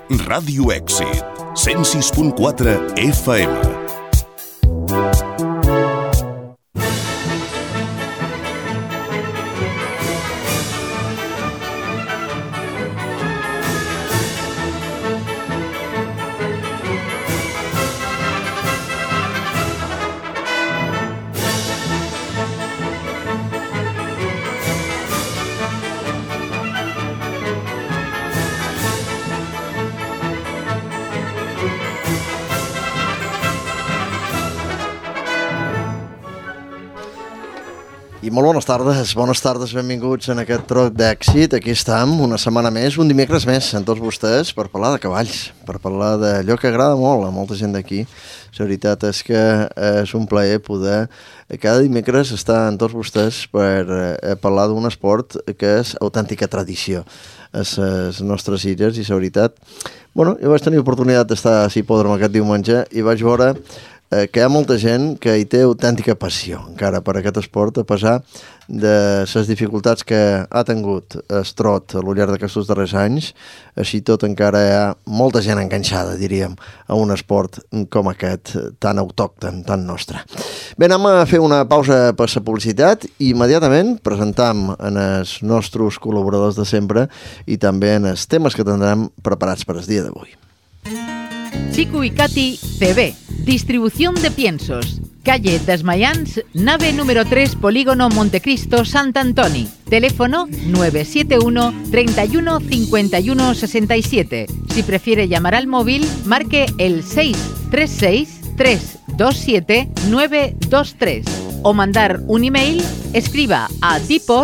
Ràdio Èxit, 106.4 FM. I molt bones tardes, benvinguts en aquest Troc d'Èxit. Aquí estem, una setmana més, un dimecres més, amb tots vostès, per parlar de cavalls, per parlar d'allò que agrada molt a molta gent d'aquí. La veritat és que és un plaer poder cada dimecres estar amb tots vostès per parlar d'un esport que és autèntica tradició a les nostres illes, i la veritat, jo vaig tenir oportunitat d'estar a Hipòdrom aquest diumenge i vaig veure que hi ha molta gent que hi té autèntica passió encara per aquest esport, a pesar de les dificultats que ha tingut el trot al llarg d'aquests darrers anys. Així tot encara hi ha molta gent enganxada, diríem, a un esport com aquest, tan autòcton, tan nostre. Bé, anem a fer una pausa per la publicitat i immediatament presentam en els nostres col·laboradors de sempre i també en els temes que tindrem preparats per al dia d'avui. Chico y Katy CB, distribución de piensos. Calle Desmayans, nave número 3, Polígono Montecristo, Sant Antoni. Teléfono 971 31 51 67. Si prefiere llamar al móvil, marque el 636 327 923. O mandar un email, escriba a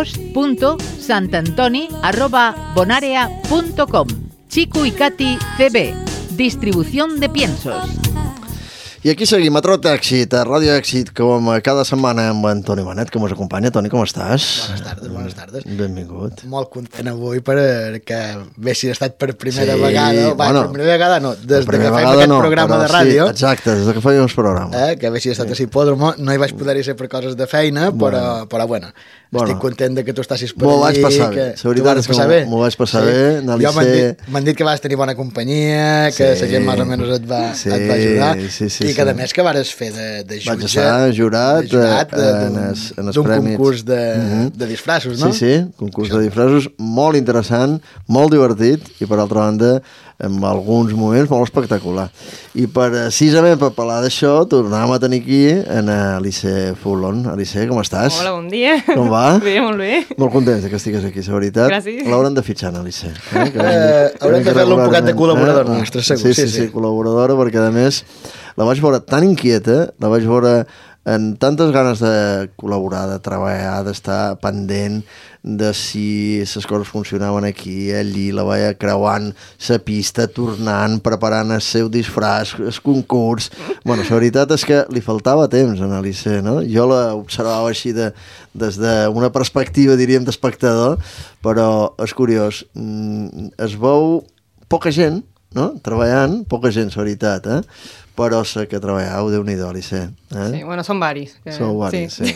dipos.santantoni@bonarea.com. Chico y Katy CB, distribución de piensos. I aquí seguim a Trot d'Èxit, a Ràdio Èxit, com cada setmana amb en Toni Benet, que ens acompanya. Toni, com estàs? Bones tardes. Benvingut. Molt content avui perquè haguessin estat per primera vegada. Per primera vegada no, des que fèiem aquest programa de ràdio. Sí, exacte, des que fèiem el programa. Que haguessin estat a Hipòdrom. No hi vaig poder-hi ser per coses de feina, però bueno. Estic content que tu estàs per allí. M'ho vaig passar bé. La veritat és que m'ho vaig passar bé. M'han dit que vas tenir bona companyia, que la gent més o menys et va ajudar, i que a més que vares fer de jutge. Vaig estar jurat en els premis. D'un concurs de disfraços, no? Sí, concurs de disfraços, molt interessant, molt divertit, i per altra banda, en alguns moments molt espectacular. I precisament per parlar d'això tornàvem a tenir aquí en Alice Fulon. Alice, com estàs? Hola, bon dia. Com va? Bé, molt bé. Molt contents que estigues aquí, la veritat. Gràcies. L'haurem de fitxar, Alice. Haurem de fer-lo un poquet de col·laborador nostre, segur. Sí, col·laboradora, perquè a més la vaig veure tan inquieta, la vaig veure amb tantes ganes de col·laborar, de treballar, d'estar pendent de si les coses funcionaven aquí, allí, la veia creuant la pista, tornant, preparant el seu disfraç, el concurs. La veritat és que li faltava temps a Alice, no? Jo l'observava així des d'una perspectiva, diríem, d'espectador, però és curiós. Es veu poca gent, no? Treballant, poca gent, la veritat, però sé que treballeu, Déu-n'hi-do, Alice. Sí, són varis. Sou varis, sí,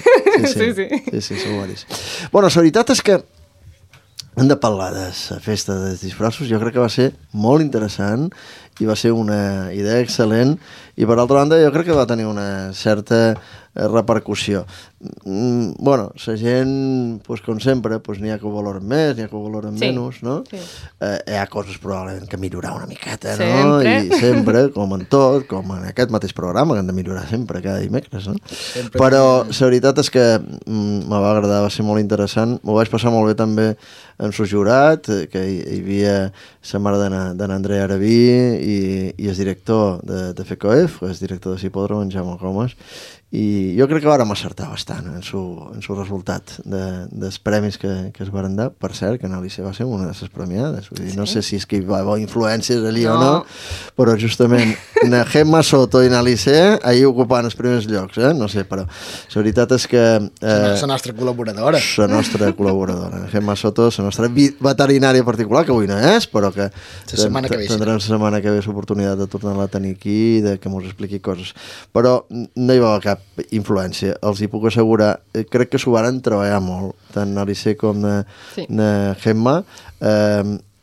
sou varis. La veritat és que hem de parlar de la festa dels disfraços. Jo crec que va ser molt interessant i va ser una idea excel·lent, i per altra banda jo crec que va tenir una certa repercussió. La gent, com sempre, n'hi ha que ho valoren més, n'hi ha que ho valoren menys, no? Hi ha coses probablement que millorar una miqueta, no? I sempre, com en tot, com en aquest mateix programa, que hem de millorar sempre, cada dimecres, no? Però la veritat és que me va agradar, va ser molt interessant. M'ho vaig passar molt bé també en el jurat, que hi havia la mare d'en Andrea Arabí i el director de FECOEF, que és director de Hipòdrom, en Jaume Comas, i jo crec que vàrem acertar bastant en el resultat dels premis que es varen dar. Per cert, que Alice va ser una de les premiades. No sé si és que hi va haver influències allí o no, però justament na Gemma Soto i Alice ahir ocupant els primers llocs, no sé, però la veritat és que... La nostra col·laboradora. La nostra col·laboradora. Gemma Soto, la nostra veterinària particular, que avui no és, però que tindrem la setmana que ve l'oportunitat de tornar-la a tenir aquí, de que ens expliqui coses. Però no hi va haver cap influència, els hi puc assegurar. Crec que s'ho varen treballar molt, tant Alice com na Gemma.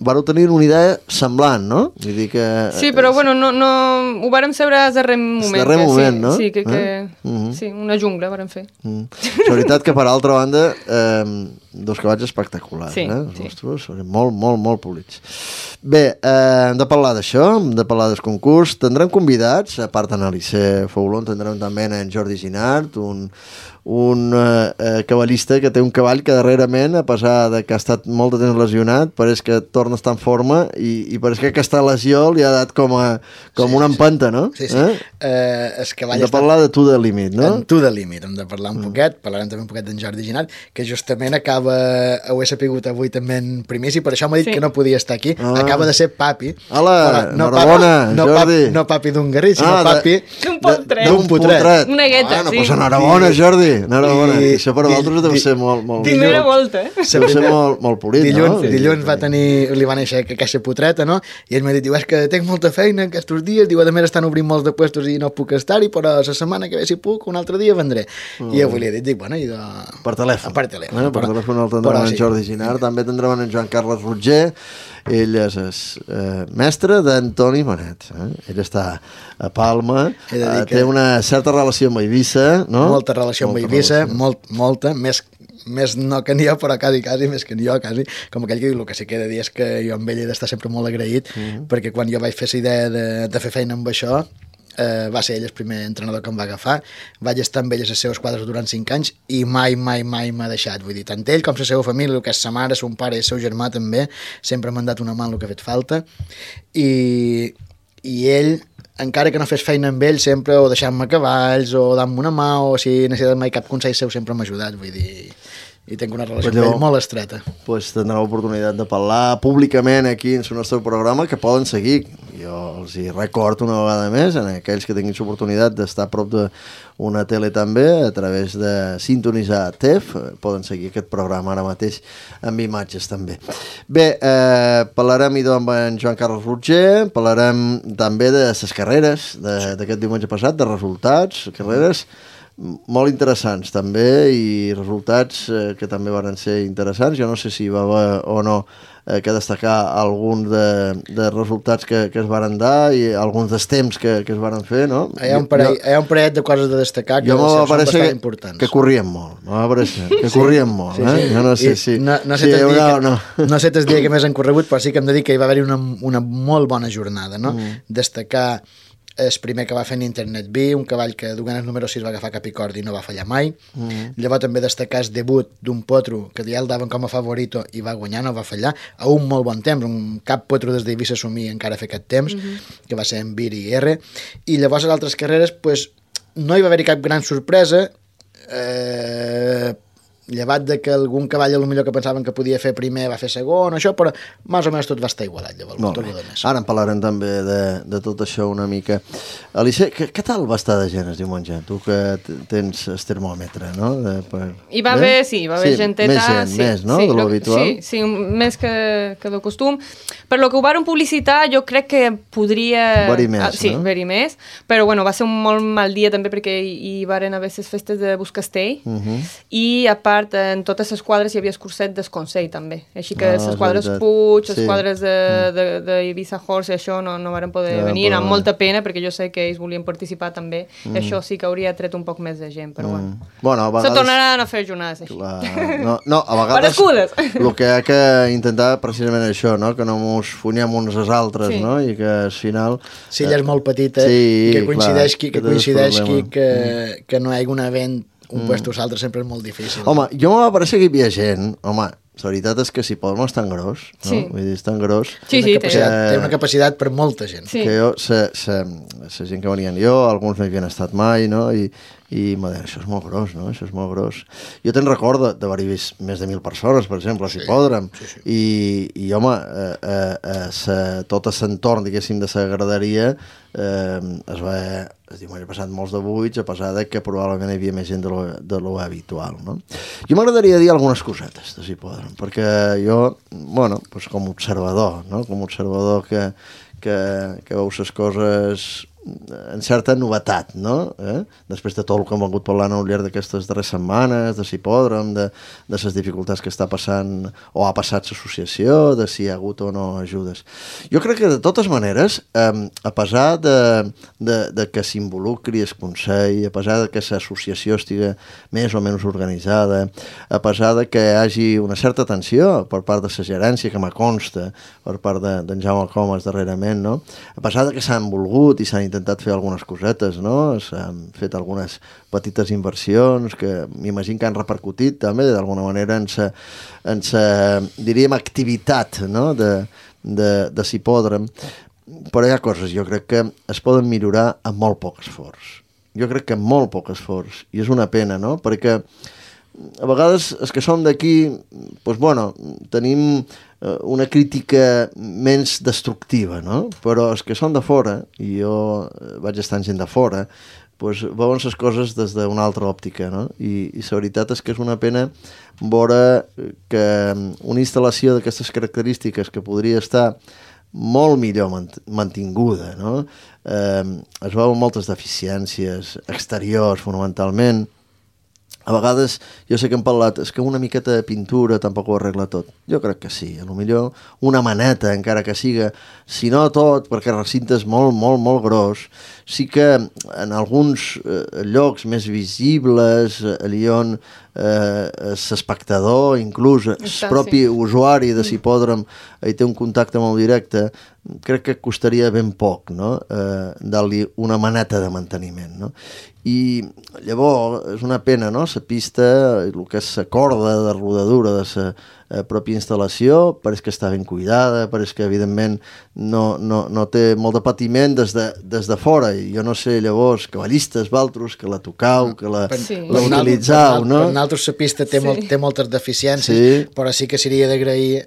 vareu tenir una idea semblant, no? Vull dir que... Sí, però bueno, no, ho vàrem saber al darrer moment. Darrer moment, no? Sí, sí, una jungla vàrem fer. La veritat que, per altra banda, dos cavalls espectaculars, sí, sí. Ostres, molt, molt, molt polits. Bé, hem de parlar d'això, hem de parlar del concurs. Tindrem convidats, a part d'Analicer Foulon, tindrem també en Jordi Ginart, un cavallista que té un cavall que darrerament, a pesar de que ha estat molt de temps lesionat, pareix que torna a estar en forma i pareix que aquesta lesió li ha dat com una empenta, no? Sí. El cavall hem de parlar de To The Limit, no? En To The Limit, hem de parlar un poquet, parlarem també un poquet d'en Jordi Ginart, que justament ho he sapigut avui també en primici, per això m'ha dit que no podia estar aquí. Acaba de ser papi. Hola, enhorabona, Jordi. No papi d'un garrit, sinó papi d'un potret. Una gueta, sí. Pues enhorabona, Jordi. Enhorabona. Això per vosaltres deu ser molt... Primera volta, deu ser molt polit, no? Dilluns li va néixer aquesta potreta, no? I ell m'ha dit, és que tenc molta feina aquests dies, diu, a més estan obrint molts de puestos i no puc estar-hi, però la setmana que ve si puc, un altre dia vendré. I avui li he dit, bueno, per telèfon. Per telèfon. Per telèfon el tindrem en Jordi Ginart, també tindrem en Joan Carles Roger, ell és mestre d'Antoni Bonet. Ell està a Palma, té una certa relació amb Eivissa, no? Molta relació amb Eivissa, molta, més no que n'hi ha, però quasi, més que n'hi ha, quasi. Com aquell que diu, el que sí que he de dir és que jo amb ell he d'estar sempre molt agraït, perquè quan jo vaig fer la idea de fer feina amb això, va ser ell el primer entrenador que em va agafar, vaig estar amb ell a les seves quadres durant 5 anys i mai m'ha deixat, vull dir, tant ell com la seva família, el que és sa mare, son pare i el seu germà també, sempre m'han dat una mà en el que ha fet falta, i ell, encara que no fes feina amb ell, sempre o deixant-me cavalls o dant-me una mà, o si necessitat mai cap consell seu sempre m'ha ajudat, vull dir, i tinc una relació amb ell molt estreta. Doncs tindrà l'oportunitat de parlar públicament aquí en el nostre programa, que poden seguir. Jo els hi recordo una vegada més, en aquells que tinguin l'oportunitat d'estar a prop d'una tele també, a través de sintonitzar TEF, poden seguir aquest programa ara mateix amb imatges també. Bé, parlarem amb en Joan Carles Roger, parlarem també de les carreres d'aquest diumenge passat, de resultats, carreres molt interessants també, i resultats que també van ser interessants. Jo no sé si va haver o no que destacar alguns de resultats que es van dar i alguns dels temps que es van fer, no? Hi ha un parell de coses de destacar que són bastant importants. Que corrien molt, que corrien molt, jo no sé si... No sé el dia que més han corregut, però sí que hem de dir que hi va haver una molt bona jornada, no? Destacar el primer que va fer en Internet B, un cavall que duent el número 6 va agafar Capicordi i no va fallar mai. Llavors també destacar el debut d'un potro que ja el daven com a favorito i va guanyar, no va fallar, a un molt bon temps, un cap potro des d'Eivissa assumir encara fer aquest temps, que va ser en Vir i R. I llavors a les altres carreres no hi va haver cap gran sorpresa, llevat de que algun cavall potser que pensaven que podia fer primer va fer segon, això, però més o menys tot va estar igualat, llavors. Ara en parlarem també de tot això una mica. Alicia, què tal va estar de gent el diumenge? Tu que tens el termòmetre, no? Hi va haver, va haver genteta. Més, no? De l'habitual. Sí, més que de costum. Per lo que ho varen publicitar, jo crec que podria... Haver-hi més, no? Sí, haver-hi més, però bueno, va ser un molt mal dia també perquè hi varen haver les festes de Buscastell i a part en totes les quadres hi havia escurset del Consell també, així que les quadres Puig, les quadres d'Eivissa Horse i això no varen poder venir, amb molta pena perquè jo sé que ells volien participar també, això sí que hauria tret un poc més de gent, però bueno, se tornaran a fer jornades així. No, a vegades el que ha que intentar precisament això, que no mos funyem uns als altres, i que al final... Si ella és molt petita, que coincideixi que no hi hagi un event un puesto altre sempre és molt difícil. Home, jo m'ha pareixer que hi havia gent, la veritat és que si Palma és tan gros, no? Vull dir, és tan gros... Sí, té una capacitat per molta gent. Que jo, la gent que venien jo, alguns no hi havien estat mai, no? I m'ha dit, això és molt gros, no? Això és molt gros. Jo te'n recordo d'haver-hi vist més de 1.000 persones, per exemple, a Hipòdrom, i home, tot l'entorn, diguéssim, de la graderia es va... El diumenge passat molts de buits, a pesar que probablement hi havia més gent de lo habitual, no? Jo m'agradaria dir algunes cosetes de Hipòdrom, perquè jo, com a observador, no? Com a observador que veus les coses en certa novetat, no? Després de tot el que hem volgut parlar al llarg d'aquestes darreres setmanes, de l'hipòdrom, de les dificultats que està passant o ha passat l'associació, de si hi ha hagut o no ajudes. Jo crec que de totes maneres, a pesar de que s'involucri el Consell, a pesar de que l'associació estigui més o menys organitzada, a pesar de que hi hagi una certa atenció per part de la gerència, que me consta, per part d'en Jaume Comas darrerament, no? A pesar de que s'han volgut i s'han intentat fer algunes cosetes, no? S'han fet algunes petites inversions que m'imagino que han repercutit també d'alguna manera en sa diríem, activitat, no? de l'hipòdrom, però hi ha coses, jo crec que es poden millorar amb molt poc esforç. Jo crec que amb molt poc esforç, i és una pena, no? Perquè a vegades els que som d'aquí, doncs, bueno, tenim una crítica menys destructiva, no? Però els que són de fora, i jo vaig estar gent de fora, doncs veuen les coses des d'una altra òptica, no? I la veritat és que és una pena veure que una instal·lació d'aquestes característiques que podria estar molt millor mantinguda, no? Es veuen moltes deficiències exteriors, fonamentalment. A vegades, jo sé que hem parlat, és que una miqueta de pintura tampoc ho arregla tot. Jo crec que sí, a lo millor una maneta, encara que siga, si no tot, perquè el recinte és molt, molt, molt gros, sí que en alguns llocs més visibles, allà on l'espectador, inclús el propi usuari de l'hipòdrom, hi té un contacte molt directe, crec que costaria ben poc, no? Dar-li una maneta de manteniment, no? I llavors és una pena, no? La pista, el que és la corda de rodadura de la pròpia instal·lació, pareix que està ben cuidada, pareix que evidentment no té molt de patiment des de fora, i jo no sé llavors, cavallistes, valtros, que la tocau, que la utilitzau, no? Per nosaltres la pista té moltes deficiències, però sí que seria d'agrair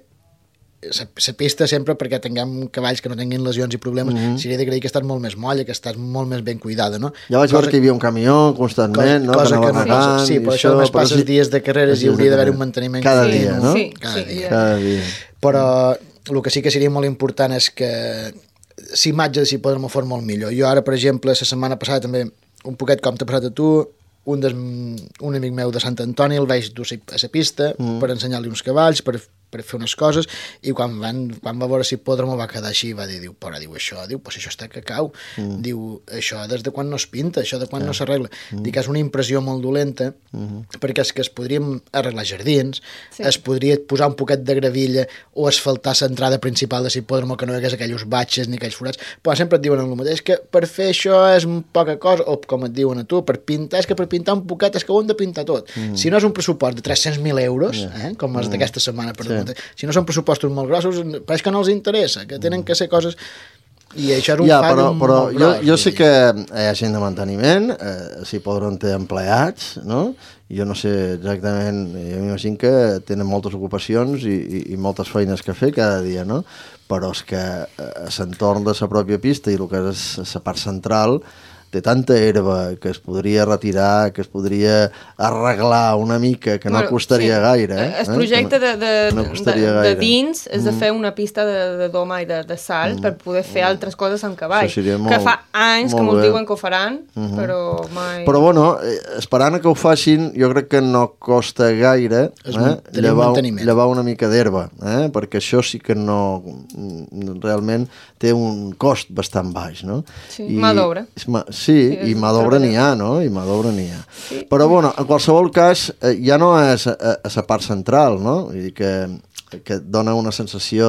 la pista sempre, perquè tinguem cavalls que no tinguin lesions i problemes, seria d'agrair que estàs molt més molla, que estàs molt més ben cuidada, no? Ja vaig veure que hi havia un camió constantment, no? Cosa que no passa. Sí, però això només passa els dies de carreres i hauria d'haver un manteniment cada dia, no? Cada dia. Però el que sí que seria molt important és que l'imatge de l'hipòdrom fos molt millor. Jo ara, per exemple, la setmana passada també, un poquet com t'ha passat a tu, un amic meu de Sant Antoni el vaig dur a la pista per ensenyar-li uns cavalls, per fer unes coses, i quan va veure l'hipòdrom va quedar així, va dir, però això està cacau, diu, això des de quan no es pinta, això de quan no s'arregla. Dic que és una impressió molt dolenta, perquè és que es podríem arreglar jardins, es podria posar un poquet de gravilla o asfaltar l'entrada principal de l'hipòdrom, que no hi hagués aquells batxes ni aquells forats, però sempre et diuen el mateix, que per fer això és poca cosa, o com et diuen a tu, per pintar, és que per pintar un poquet és que ho hem de pintar tot. Si no és un pressupost de 300.000 euros, com els d'aquesta setmana, si no són pressupostos molt grossos, pareix que no els interessa, que tenen que ser coses... I això és un fallo molt gros. Jo sé que hi ha gent de manteniment, l'hipòdrom té empleats, no? Jo no sé exactament, jo m'imagino que tenen moltes ocupacions i moltes feines que fer cada dia, no? Però és que a l'entorn de la pròpia pista i el que és la part central té tanta herba que es podria retirar, que es podria arreglar una mica, que no costaria gaire. El projecte de dins és de fer una pista de doma i de salt per poder fer altres coses amb cavall, que fa anys que m'ho diuen que ho faran, però mai... Però bueno, esperant que ho facin, jo crec que no costa gaire llevar una mica d'herba, perquè això sí que no... realment té un cost bastant baix, no? Sí, mà d'obra. Sí, i mà d'obra n'hi ha, no? I mà d'obra n'hi ha. Però, bueno, en qualsevol cas, ja no és a la part central, no? Vull dir que dona una sensació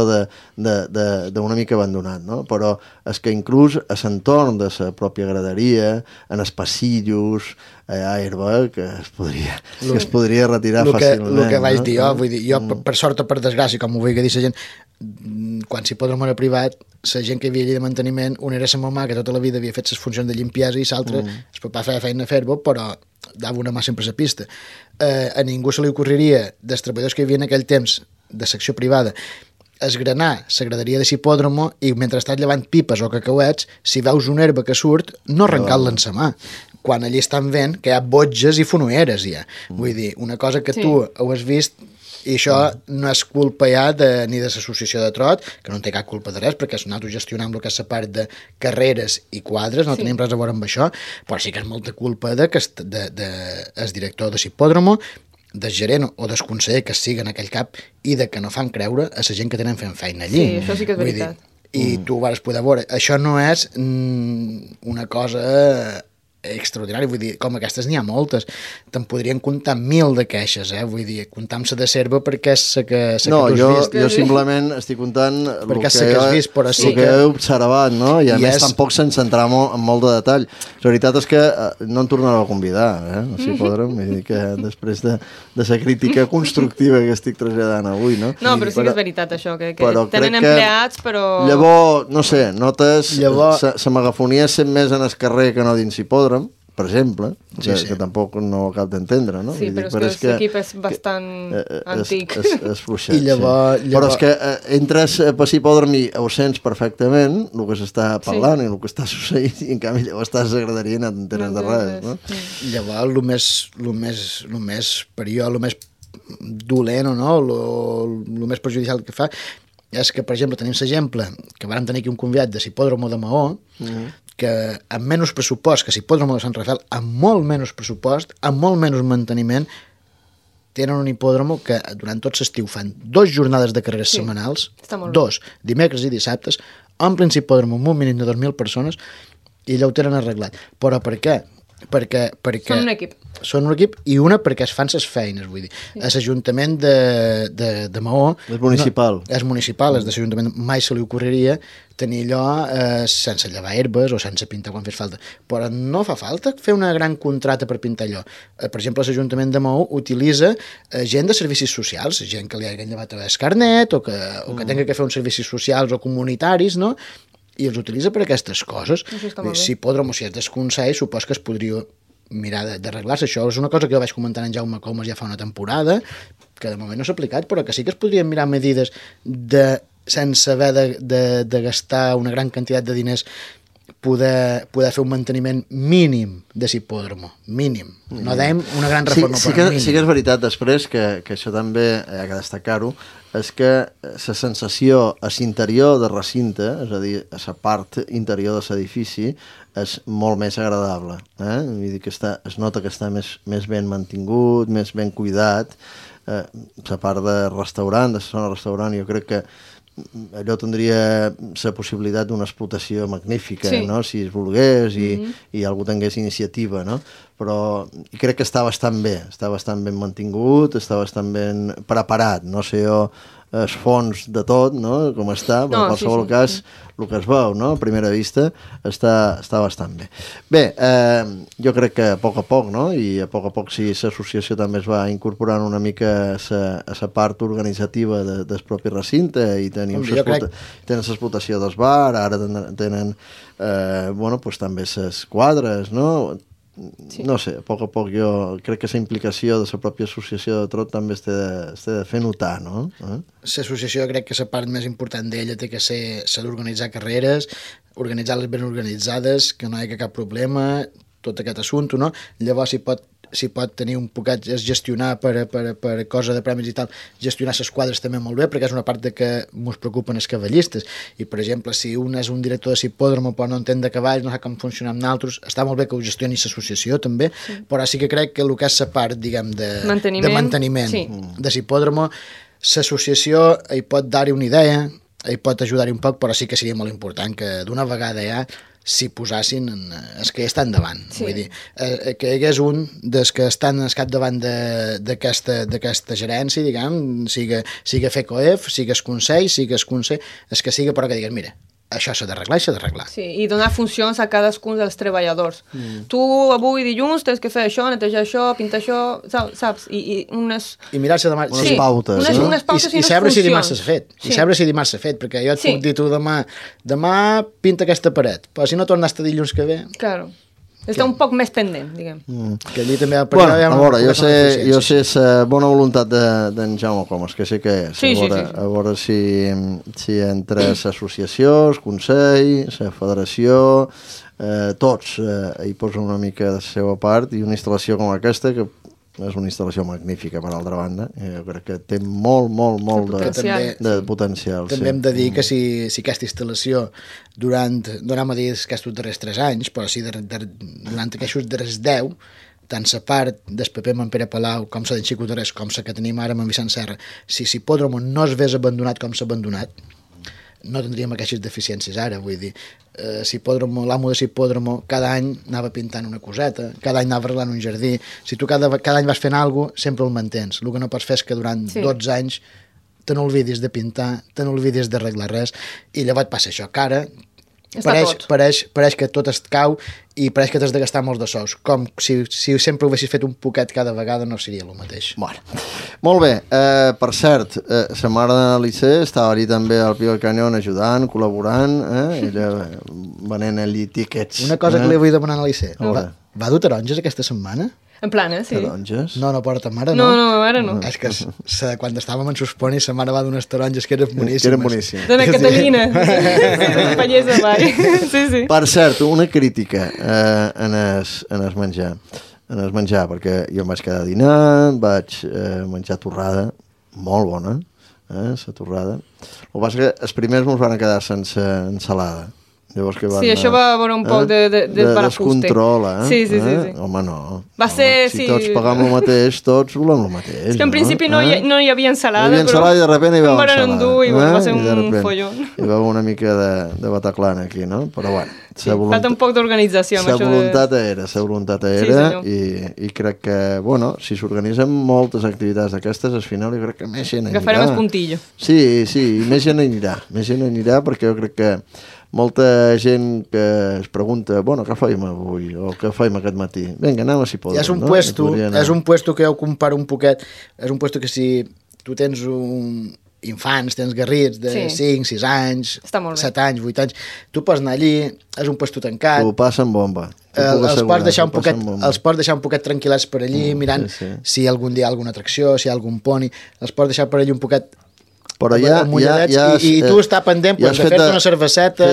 d'una mica abandonat, no? Però és que inclús a l'entorn de la pròpia graderia, en els passillos, hi ha herba que es podria retirar fàcilment. El que vaig dir jo, vull dir, jo per sort o per desgràcia, com ho vull dir la gent, quan s'hipòdrom era privat, la gent que hi havia allà de manteniment, una era la mamà, que tota la vida havia fet les funcions de limpiesa, i l'altra, el papà feia feina a fer-ho, però dava una mà sempre a la pista. A ningú se li ocorreria, dels treballadors que hi havia en aquell temps, de secció privada, esgranar la graderia de l'hipòdromo i mentre estàs llevant pipes o cacauets, si veus una herba que surt, no arrencar-la en sa mà. Quan allí estan veient que hi ha botges i fonoeres ja. Vull dir, una cosa que tu ho has vist i això no és culpa ja ni de l'associació de trot, que no té cap culpa de res, perquè nosaltres gestionem el que és la part de carreres i quadres, no tenim res a veure amb això, però sí que és molta culpa del director de l'hipòdromo, del gerent o del conseller que siga en aquell cap i de que no fan creure a la gent que tenen fent feina allí. Sí, això sí que és veritat. I tu ho vas poder veure. Això no és una cosa extraordinari, vull dir, com aquestes n'hi ha moltes. Te'n podrien comptar 1000 de queixes, vull dir, comptar-se de serva perquè és la que jo simplement estic comptant el que he observat, no? I a més tampoc sense entrar en molt de detall. La veritat és que no em tornarà a convidar, si podrem, vull dir que després de la crítica constructiva que estic traslladant avui, no? No, però sí que és veritat això, que tenen empleats, però... Llavors, no sé, notes la megafonia sent més en el carrer que no dins hipòdrom, per exemple, que tampoc no cal d'entendre, no? Sí, però és que l'equip és bastant antic. És fluixet, Però és que entres per l'hipòdrom i ho sents perfectament, el que s'està parlant i el que està succeint, i en canvi llavors estàs a graderia i no t'entenes de res, no? Llavors, el més perillós, el més dolent o no, el més perjudicial que fa és que, per exemple, tenim l'exemple que vam tenir aquí un convidat de l'hipòdromo de Maó, que amb menys pressupost que l'hipòdromo de Sant Rafael, amb molt menys pressupost, amb molt menys manteniment, tenen un hipòdromo que durant tot l'estiu fan 2 jornades de carreres setmanals, 2, dimecres i dissabtes, omplen l'hipòdromo amb un mínim de 2.000 persones i allò ho tenen arreglat. Però per què? Perquè són un equip. Són un equip i una perquè es fan ses feines, vull dir. A l'Ajuntament de Maó... És municipal. És municipal, és de l'Ajuntament. Mai se li ocorreria tenir allò sense llevar herbes o sense pintar quan fes falta. Però no fa falta fer una gran contrata per pintar allò. Per exemple, l'Ajuntament de Maó utilitza gent de servicis socials, gent que li hagin llevat el carnet o que tenga que fer uns servicis socials o comunitaris, no?, i els utilitza per aquestes coses. Si podrem, o si és desconsell, supos que es podria mirar d'arreglar-se. Això és una cosa que jo vaig comentar en Jaume Comas ja fa una temporada, que de moment no s'ha aplicat, però que sí que es podrien mirar medides sense haver de gastar una gran quantitat de diners poder fer un manteniment mínim de l'hipòdromo, mínim. No dèiem una gran reforma, però mínim. Sí que és veritat, després, que això també hi ha que destacar-ho, és que la sensació a l'interior del recinte, és a dir, a la part interior de l'edifici, és molt més agradable. Vull dir que es nota que està més ben mantingut, més ben cuidat. La part de restaurant, de la zona restaurant, jo crec que allò tindria la possibilitat d'una explotació magnífica, no? Si es volgués i algú tingués iniciativa, no? Però crec que està bastant ben mantingut, està bastant ben preparat, no sé jo el fons de tot, no?, com està, però en qualsevol cas el que es veu, no?, a primera vista està bastant bé. Bé, jo crec que a poc, no?, i a poc si l'associació també es va incorporant una mica a la part organitzativa del propi recinte i tenen l'explotació dels bar, ara tenen també les quadres, no?, no sé, a poc jo crec que la implicació de la pròpia associació de trot també es té de fer notar, no? L'associació crec que la part més important d'ella té que ser d'organitzar carreres, organitzar-les ben organitzades, que no hi hagi cap problema, tot aquest assumpte, no? Llavors si pot tenir un poquet, és gestionar per cosa de premis i tal, gestionar les quadres també molt bé, perquè és una part que ens preocupen els cavallistes. I, per exemple, si un és un director de l'hipòdromo però no entén de cavalls, no sap com funcionar amb naltros, està molt bé que ho gestioni l'associació també, però sí que crec que el que és la part, diguem, de manteniment de l'hipòdromo, l'associació hi pot dar-hi una idea, hi pot ajudar-hi un poc, però sí que seria molt important que d'una vegada ja s'hi posassin els que estan davant. Vull dir, que hi hagués un dels que estan al capdavant d'aquesta gerència, diguem, siga FECOEF, siga el Consell, els que siga, però que digues, mira, això s'ha d'arreglar. Sí, i donar funcions a cadascun dels treballadors. Tu avui dilluns tens que fer això, netejar això, pintar això, saps? I mirar-se demà... Unes pautes, no? Unes pautes i unes funcions. I saber si dimarts s'ha fet. Perquè jo et puc dir tu demà pinta aquesta paret, però si no tornaste dilluns que ve... Claro. Està un poc més pendent, diguem. Que allí també... Bueno, a veure, jo sé la bona voluntat d'en Jaume Comas, que sé que és. Sí. A veure si entre l'associació, el Consell, la federació, tots hi posen una mica de la seva part, i una instal·lació com aquesta, que és una instal·lació magnífica, per altra banda, jo crec que té molt de potencial. També hem de dir que si aquesta instal·lació no anem a dir aquests darrers 3 anys, però si durant aquests darrers 10, tant la part del paper amb en Pere Palau, com la d'en Xico Torres, com la que tenim ara amb en Vicent Serra, si l'hipòdromo no es vés abandonat com s'ha abandonat, no tindríem aquestes deficiències ara, vull dir, l'amo de l'hipòdromo cada any anava pintant una coseta, cada any anava arreglant un jardí, si tu cada any vas fent alguna cosa, sempre el mantens. El que no pots fer és que durant 12 anys te n'olvidis de pintar, te n'olvidis d'arreglar res, i llavors passa això, que ara pareix que tot es cau i pareix que t'has de gastar molts de sous, com si sempre ho haguessis fet un poquet cada vegada no seria el mateix. Bueno, molt bé, per cert, sa mare de l'Alice estava allà també al Pio del Canyón ajudant, col·laborant, ella venent allí tíquets. Una cosa que li vull demanar a l'Alice, va dur taronges aquesta setmana? En plan, sí. Taronges? No porta mare, no? No, mare no. És que quan estàvem en Susponi, sa mare va d'unes taronges que eren boníssimes. Dona Catalina. Pallesa, vai. Sí. Per cert, una crítica en el menjar. En el menjar, perquè jo em vaig quedar a dinar, vaig menjar torrada, molt bona, la torrada. El que passa que els primers ens van quedar sense ensalada. Sí, això va haver un poc de barafuste. Descontrol, Sí. Home, no. Va ser, si tots pagam el mateix, tots volem el mateix. És que en principi no hi havia ensalada, però... ensalada i de repente hi veu ensalada. I va ser un follon. Hi veu una mica de bataclana aquí, no? Però bueno. Falta un poc d'organització. La voluntat era i crec que, bueno, si s'organitzen moltes activitats d'aquestes, al final jo crec que més gent anirà. Agafarem el puntillo. Sí, més gent anirà perquè jo crec que molta gent que es pregunta, bueno, què feim avui o què feim aquest matí? Vinga, anem a si podem. És un puesto que jo comparo un poquet, és un puesto que si tu tens infants, tens garrits de 5, 6 anys, 7 anys, 8 anys, tu pots anar allí, és un puesto tancat. Ho passen bomba. Els pots deixar un poquet tranquil·lats per allí, mirant si algun dia hi ha alguna atracció, si hi ha algun poni, els pots deixar per allí un poquet però ja i tu està pendent de fer-te una cerveseta,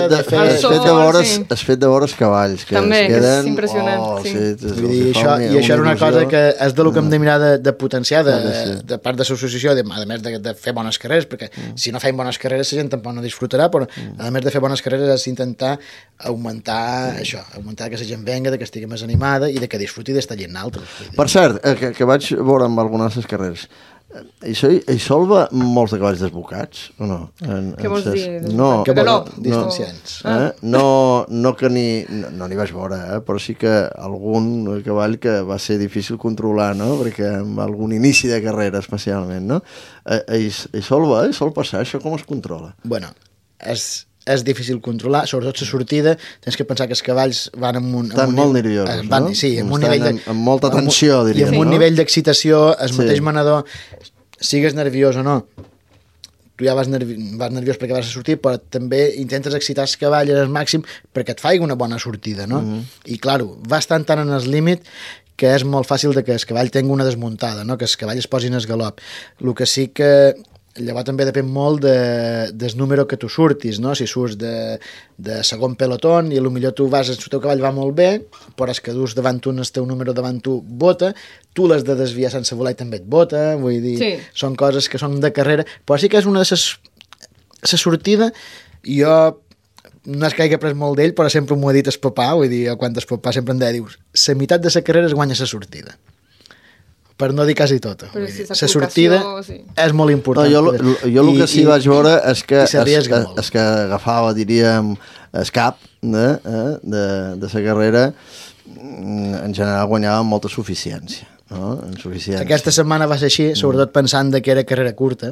has fet de veure els cavalls que també, que és impressionant. I això era una cosa que és del que hem de mirar de potenciar de part de l'associació, a més de fer bones carreres, perquè si no feim bones carreres la gent tampoc no disfrutarà, però a més de fer bones carreres és intentar augmentar que la gent venga, que estigui més animada i que disfruti d'estar allà en altres. Per cert, que vaig veure amb algunes de les carreres, hi solva molts de cavalls desbocats o no? Què vols dir? Galop, distanciants. No que no n'hi vaig veure, però sí que algun cavall que va ser difícil controlar, no? Perquè amb algun inici de carrera especialment, no? Hi sol passar, això com es controla? Bueno, és difícil controlar, sobretot la sortida, tens que pensar que els cavalls van estan molt nerviosos, no? Sí, amb molta tensió, diríem. I amb un nivell d'excitació, el mateix manador, sigues nerviós o no, tu ja vas nerviós perquè vas a sortir, però també intentes excitar el cavall al màxim perquè et faci una bona sortida, no? I, clar, vas tan en el límit que és molt fàcil que el cavall tingui una desmuntada, no? Que el cavall es posi en el galop. El que sí que llavors també depèn molt del número que tu surtis, no? Si surts de segon pelotón i potser tu vas, el teu cavall va molt bé, però és que dus davant tu, el teu número davant tu bota, tu l'has de desviar sense voler i també et bota, vull dir, són coses que són de carrera, però sí que és una de les... La sortida, jo no és que hagi après molt d'ell, però sempre m'ho ha dit el papà, vull dir, quan el papà sempre em deia, dius, la meitat de la carrera es guanya la sortida. Per no dir quasi tota. La sortida és molt important. Jo el que sí vaig veure és que agafava, diríem, el cap de la carrera, en general guanyava amb molta suficiència. Aquesta setmana va ser així, sobretot pensant que era carrera curta,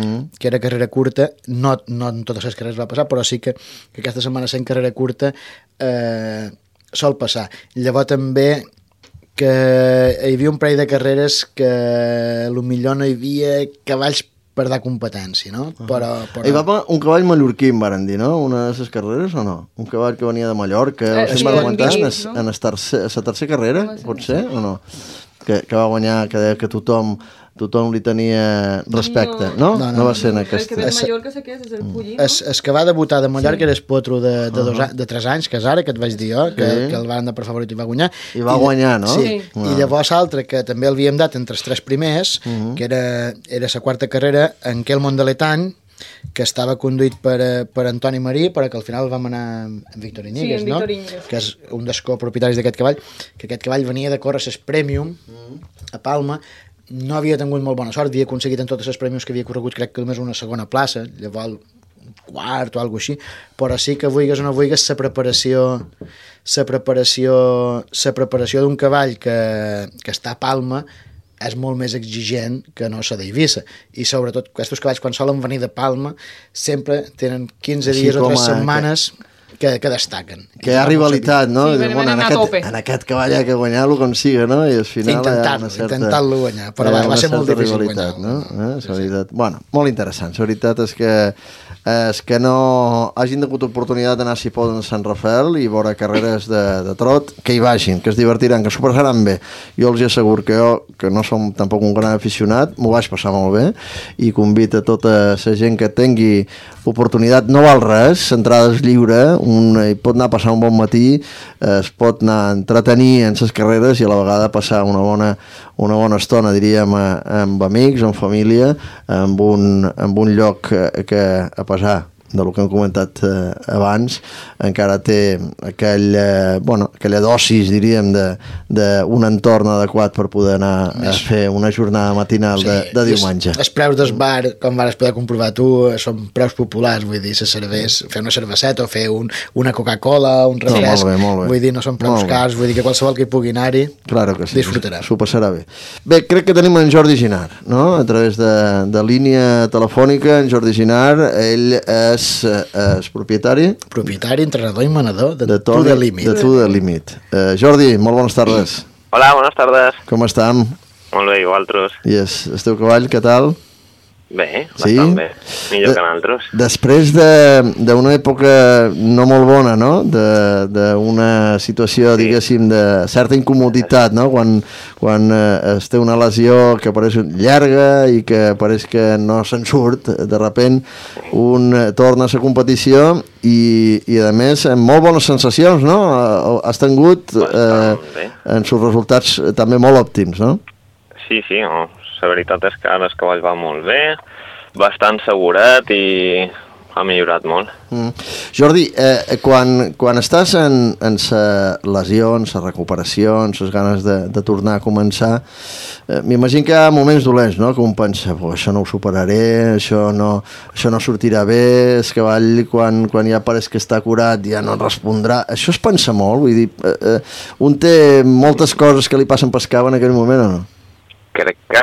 no en totes les carreres va passar, però sí que aquesta setmana sent carrera curta sol passar. Llavors també que hi havia un parell de carreres que potser no hi havia cavalls per dar competència, no? Però... Hi va un cavall mallorquí, em varen dir, no? Una de les carreres o no? Un cavall que venia de Mallorca, sí, va aguantar no? en la tercera carrera, pot ser, o no? Que va guanyar, que deia que tothom li tenia respecte, no? No va ser en aquesta... El que ve de Mallorca sé què és el Pullí, no? El que va debutar de Mallorca era el potro de 3 anys, que és ara, que et vaig dir jo, que el van de per favorit i va guanyar. I va guanyar, no? Sí, i llavors l'altre, que també l'havíem dat entre els 3 primers, que era la quarta carrera, en què el Mondaletany, que estava conduït per Antoni Marí, però que al final vam anar amb Víctor Iñiguez, no? Que és un dels copropietaris d'aquest cavall, que aquest cavall venia de córrer ses Premium a Palma, no havia tingut molt bona sort, havia aconseguit en totes les prèmios que havia corregut, crec que només una segona plaça, llavors un quart o alguna cosa així, però sí que vulguis o no vulguis la preparació d'un cavall que està a Palma és molt més exigent que no la d'Eivissa, i sobretot aquests cavalls quan solen venir de Palma sempre tenen 15 dies o 3 setmanes que destaquen. Que hi ha rivalitat, no? Sí, bueno, en aquest cavall hi ha que guanyar-lo com siga, no? I al final intentar-lo guanyar, però va ser molt difícil guanyar. No? Bueno, molt interessant. La veritat és que no hagin tingut oportunitat d'anar, si poden, a Sant Rafael i veure carreres de trot, que hi vagin, que es divertiran, que s'ho passaran bé. Jo els asseguro que jo, que no som tampoc un gran aficionat, m'ho vaig passar molt bé i convido a tota la gent que tingui oportunitat, no val res, entrades lliure, hi pot anar a passar un bon matí, es pot anar a entretenir en les carreres i a la vegada passar una bona estona, diríem, amb amics, amb família, amb un lloc que, a pesar del que hem comentat abans, encara té aquella dosis, diríem, d'un entorn adequat per poder anar a fer una jornada matinal de diumenge. Els preus del bar, com vas poder comprovar tu, són preus populars, vull dir, fer una cerveseta o fer una Coca-Cola, un refresc, vull dir, no són preus cars, vull dir que qualsevol que hi pugui anar-hi disfrutarà. S'ho passarà bé. Bé, crec que tenim en Jordi Ginar, no? A través de línia telefònica, en Jordi Ginar, ell és propietari, entrenador i manador de To The Limit. De To The Limit. Jordi, molt bones tardes. Hola, bones tardes. Com estem? Molt bé, i vosaltres? I el teu cavall, què tal? Bé, bastant bé. Millor que nosaltres. Després d'una època no molt bona, no? D'una situació, diguéssim, de certa incomoditat, no? Quan es té una lesió que pareix llarga i que pareix que no se'n surt, de repent un torna a la competició i a més amb molt bones sensacions, no? Has tingut en els resultats també molt òptims, no? Sí, no. La veritat és que ara el cavall va molt bé, bastant seguret i ha millorat molt. Jordi, quan estàs en la lesió, en la recuperació, en les ganes de tornar a començar, m'imagino que hi ha moments dolents, no? Que un pensa, això no ho superaré, això no sortirà bé, el cavall quan ja pareix que està curat ja no respondrà. Això es pensa molt, vull dir, un té moltes coses que li passen pel cap en aquell moment o no? Crec que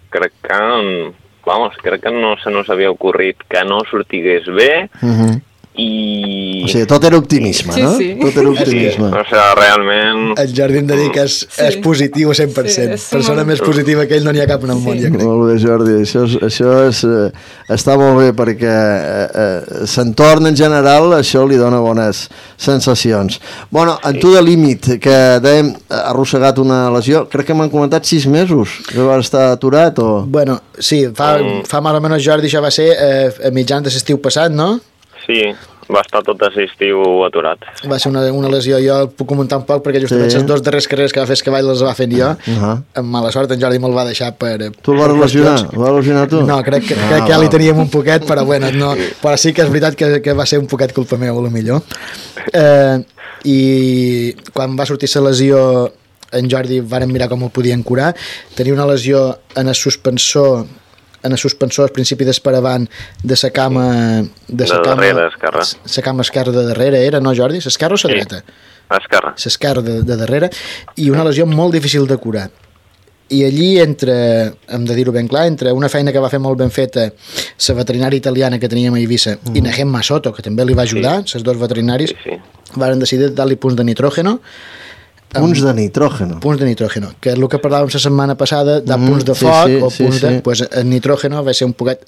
no se nos havia ocorrit que no sortigués bé i... O sigui, tot era optimisme, no? Sí. Tot era optimisme. O sigui, realment... El Jordi em dedica que és positiu 100%. Persona més positiva que ell no n'hi ha cap en el món, jo crec. Molt bé, Jordi. Això està molt bé perquè l'entorn en general això li dona bones sensacions. Bueno, en To The Limit, que dèiem arrossegat una lesió, crec que m'han comentat 6 mesos que va estar aturat o... Bueno, sí, fa mal o menys, Jordi, això va ser a mitjans de l'estiu passat, no? Sí, va estar tot l'estiu aturat. Va ser una lesió, jo el puc comentar un poc perquè justament les 2 darreres carreres que va fer el cavall les va fent jo, amb mala sort en Jordi me'l va deixar per... Tu el vas lesionar? El vas lesionar tu? No, crec que ja li teníem un poquet, però bueno, no, però sí que és veritat que va ser un poquet culpa meva, a lo millor. I quan va sortir la lesió en Jordi varen mirar com el podien curar, tenia una lesió en el suspensor al principi d'esparavant de la cama... De darrere, esquerra. La cama esquerra de darrere era, no, Jordi? L'esquerra o la dreta? Esquerra. L'esquerra de darrere, i una lesió molt difícil de curar. I allí, hem de dir-ho ben clar, entre una feina que va fer molt ben feta la veterinària italiana que teníem a Eivissa i Nahem Masoto, que també li va ajudar, els 2 veterinaris, varen decidir dar-li punts de nitrógeno. Punts de nitrógeno. Punts de nitrógeno, que és el que parlàvem la setmana passada, de punts de foc o punts de... Pues el nitrógeno va ser un poquet...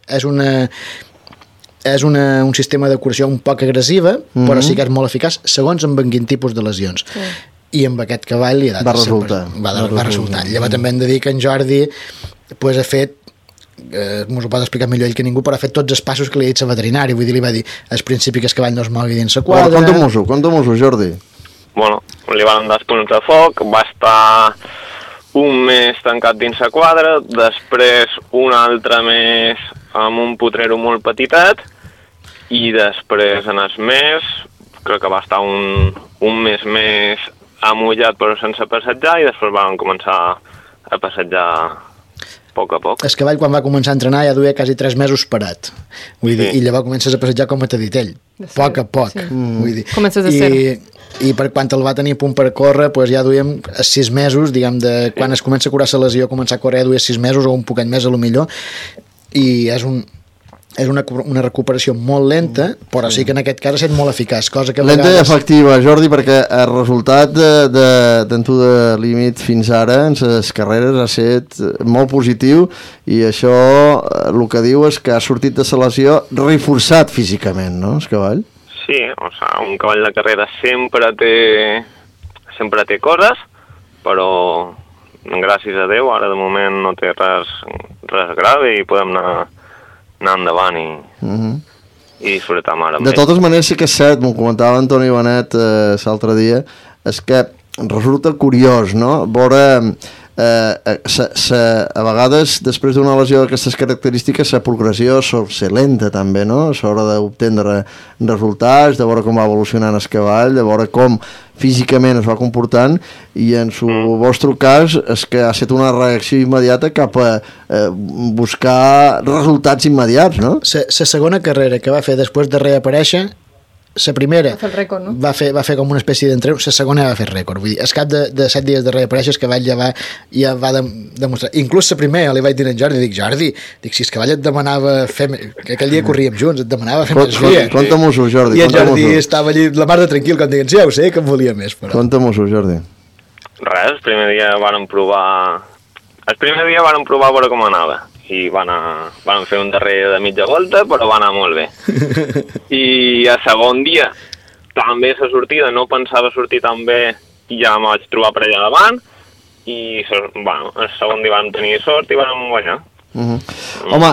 És un sistema de curació un poc agressiva, però sí que és molt eficaç segons amb quin tipus de lesions. I amb aquest cavall li ha dat... Va resultar. Llavors també hem de dir que en Jordi pues, ha fet mos ho pot explicar millor ell que ningú, però ha fet tots els passos que li ha dit la veterinari, vull dir, li va dir al principi que el cavall no es mogui dins la quadra... Conta-m'ho, Jordi. Bueno, li van dar els punts de foc, va estar un mes tancat dins la quadra, després un altre mes amb un potrero molt petitet, i després en el mes, crec que va estar un mes més amullat però sense passejar, i després van començar a passejar a poc a poc. El cavall quan va començar a entrenar ja duia quasi 3 mesos parat, vull dir, i llavors comences a passejar com t'ha dit ell, poc a poc, vull dir. Comences a ser. I per quan el va tenir a punt per córrer, pues ja duíem 6 mesos, diguem, de quan es comença a curar la lesió, començar a córrer duia 6 mesos o un poquet més a lo millor, i és una recuperació molt lenta, però sí que en aquest cas ha estat molt eficaç. Cosa que lenta i efectiva, Jordi, perquè el resultat d'en tu de límit fins ara en les carreres ha estat molt positiu, i això el que diu és que ha sortit de la lesió reforçat físicament, no, el cavall? Sí, o sigui, un cavall de carrera sempre té coses, però gràcies a Déu ara de moment no té res grave i podem anar endavant i disfrutar amb ara. De totes maneres sí que és cert, m'ho comentava Antoni Benet l'altre dia, és que resulta curiós, no? Veure a vegades després d'una lesió d'aquestes característiques la progressió sol ser lenta també, no? A l'hora d'obtendre resultats, de veure com va evolucionant el cavall, de veure com físicament es va comportant, i en el vostre cas és que ha estat una reacció immediata cap a buscar resultats immediats, no? La segona carrera que va fer després de reaparèixer, la primera va fer el rècord, no? va fer com una espècie d'entreu, la segona va fer rècord, vull dir, al cap de 7 dies de reaparèixer el cavall ja va demostrar, inclús la primera li vaig dir a en Jordi, si el cavall et demanava fer, que aquell dia corríem junts, et demanava fer més via. Conta-m'ho, Jordi. I en Jordi estava allí la mar de tranquil, com dient, sí, ja ho sé, que em volia més, però... Conta-m'ho, Jordi. Res, el primer dia vàrem provar a veure com anava, i van fer un darrer de mitja volta, però va anar molt bé. I a segon dia també la sortida no pensava sortir tan bé, i ja me vaig trobar per allà davant, i el segon dia vam tenir sort i vam guanyar. Home,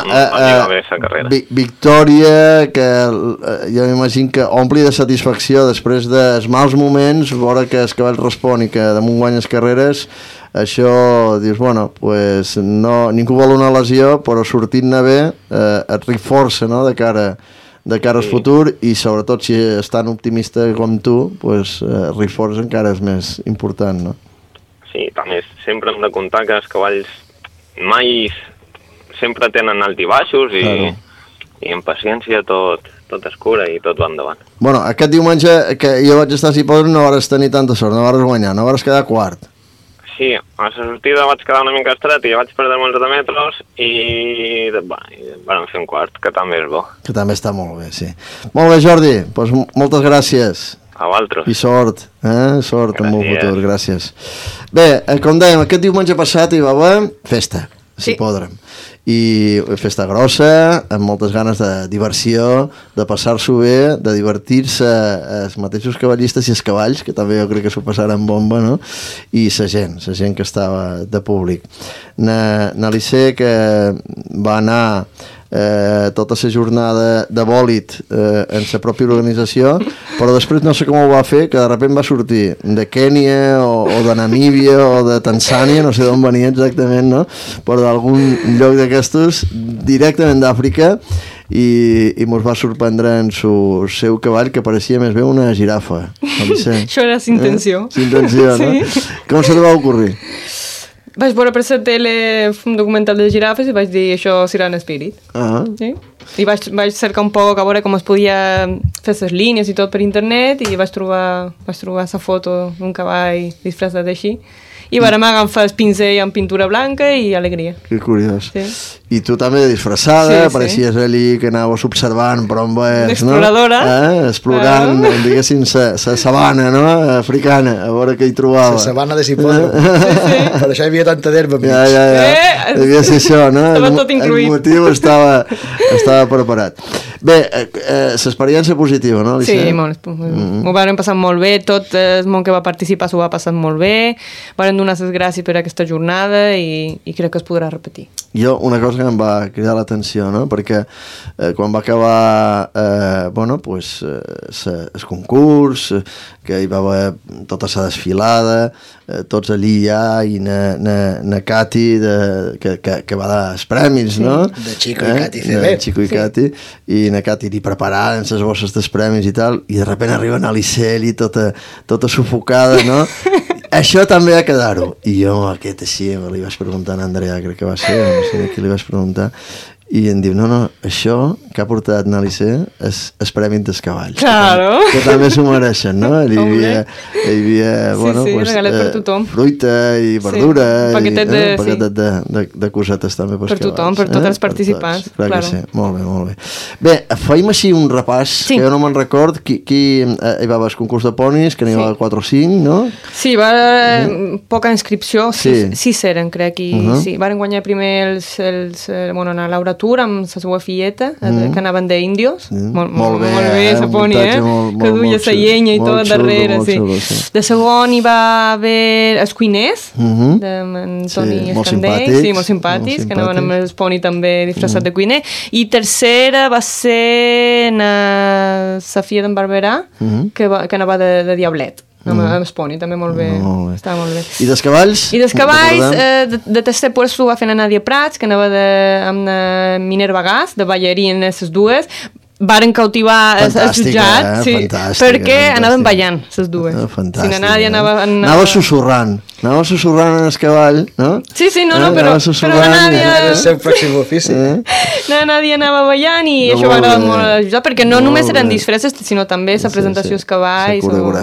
victòria que jo m'imagino que ompli de satisfacció després dels mals moments, veure que el cavall respon i que damunt guanyes carreres. Això, dius, bueno, pues no, ningú vol una lesió, però sortint-ne bé et reforça, no?, de cara al futur, i sobretot si és tan optimista com tu, pues reforça encara és més important, no? Sí, també sempre hem de comptar que els cavalls mai sempre tenen alt i baixos, i amb paciència tot es cura i tot va endavant. Bueno, aquest diumenge que jo vaig estar a Sipodre no vas tenir tanta sort, no vas guanyar, no vas quedar quart. Sí, a la sortida vaig quedar una mica estret i vaig perdre molts de metros i vam fer un quart, que també és bo. Que també està molt bé, sí. Molt bé, Jordi, doncs moltes gràcies. A vosaltres. I sort, sort en el futur, gràcies. Bé, com dèiem, aquest diumenge passat hi va haver festa, si podrem. I festa grossa, amb moltes ganes de diversió, de passar-s'ho bé, de divertir-se els mateixos cavallistes i els cavalls, que també jo crec que s'ho passaran bomba, no? I la gent que estava de públic. N'Alicé, que va anar tota la jornada de bòlit en la pròpia organització, però després no sé com ho va fer, que de sobte va sortir de Kènia o de Namíbia o de Tanzània, no sé d'on venia exactament, no? Però d'algun lloc d'aquestos, directament d'Àfrica, i mos va sorprendre en el seu cavall, que pareixia més bé una girafa. Això era s'intenció. S'intenció, no? Com se li va ocorrir? Vaig veure per la tele un documental de girafes i vaig dir, això serà en espírit. Sí? I vaig cercar un poc a veure com es podia fer les línies i tot per internet, i vaig trobar la foto d'un cavall disfressat així. I vàrem agafar el pinzell amb pintura blanca i alegria. Que curiós. Sí. I tu també disfressada, pareixies allí que anaves observant, però amb exploradora. Explorant, diguéssim, la sabana, no? Africana, a veure què hi trobava. La sabana de Cipollo. Per això hi havia tanta d'herba. Ja. Devia ser això, no? Estava tot incluït. El motiu estava preparat. Bé, l'experiència positiva, no, Alicia? Sí, molt. M'ho vam passar molt bé, tot el món que va participar s'ho va passar molt bé, vam donar les gràcies per aquesta jornada i crec que es podrà repetir. Jo, una cosa que em va cridar l'atenció, no? Perquè quan va acabar el concurs, que hi va haver tota la desfilada, tots allí ja, i na Cati, que va dar els premis, no? De Chico i Cati CB. De Chico i Cati, i na Cati li prepararen les bosses dels premis i tal, i de sobte arriba na Liceli tota sufocada, no? Això també ha quedar-ho. I jo, aquest així, li vaig preguntar a Andrea, crec que va ser, no sé qui li vaig preguntar, i em diu, no, això que ha portat Nalice és premi dels cavalls. Claro. Que també s'ho mereixen, no? Hi havia regalet per tothom. Fruita i verdura. Paquetet de cosetes també pels cavalls. Per tothom, per tots els participants. Clar que sí, molt bé. Bé, feim així un repàs, que jo no me'n record, qui hi va haver el concurs de ponis, que n'hi va 4 o 5, no? Sí, va poca inscripció, 6 eren, crec, i sí, van guanyar primer la Laura Tour amb la seva filleta, que anaven d'índios. Molt bé, la poni, que duia la llenya i tot darrere. De segon hi va haver els cuiners, d'Antoni Escandell, molt simpàtics, que anaven amb el poni també disfressat de cuiner. I tercera va ser la filla d'en Barberà, que anava de Diablet. Amb Esponi, també molt bé. Estava molt bé. I dels cavalls? I dels cavalls, de tercer puesto va fer la Nàdia Prats, que anava amb la Minerva Gas, de ballarín, les dues. Varen cautivar el jutjat, perquè anaven ballant, les dues. Fantàstic. Si la Nàdia anava susurrant en el cavall, no? Sí, però la Nàdia... Era el seu pròxim ofici. La Nàdia anava ballant i això va agradar molt al jutjat, perquè no només eren disfresses, sinó també la presentació dels cavalls.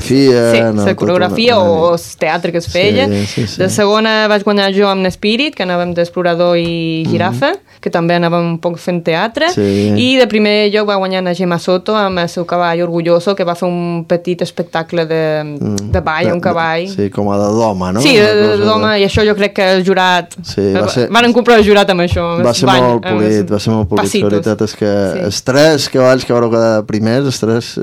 La coreografia o el teatre que es feia. De segona vaig guanyar jo amb l'Espírit, que anàvem d'Explorador i Girafa, que també anàvem un poc fent teatre. I de primer lloc va guanyar a Gemma Soto amb el seu cavall Orgulloso, que va fer un petit espectacle de ball, un cavall. Sí, com a de doma, no? Sí, de doma, i això jo crec que el jurat... Van comprar el jurat amb això. Va ser molt polit, la veritat és que els 3 cavalls que vau quedar primers, els 3...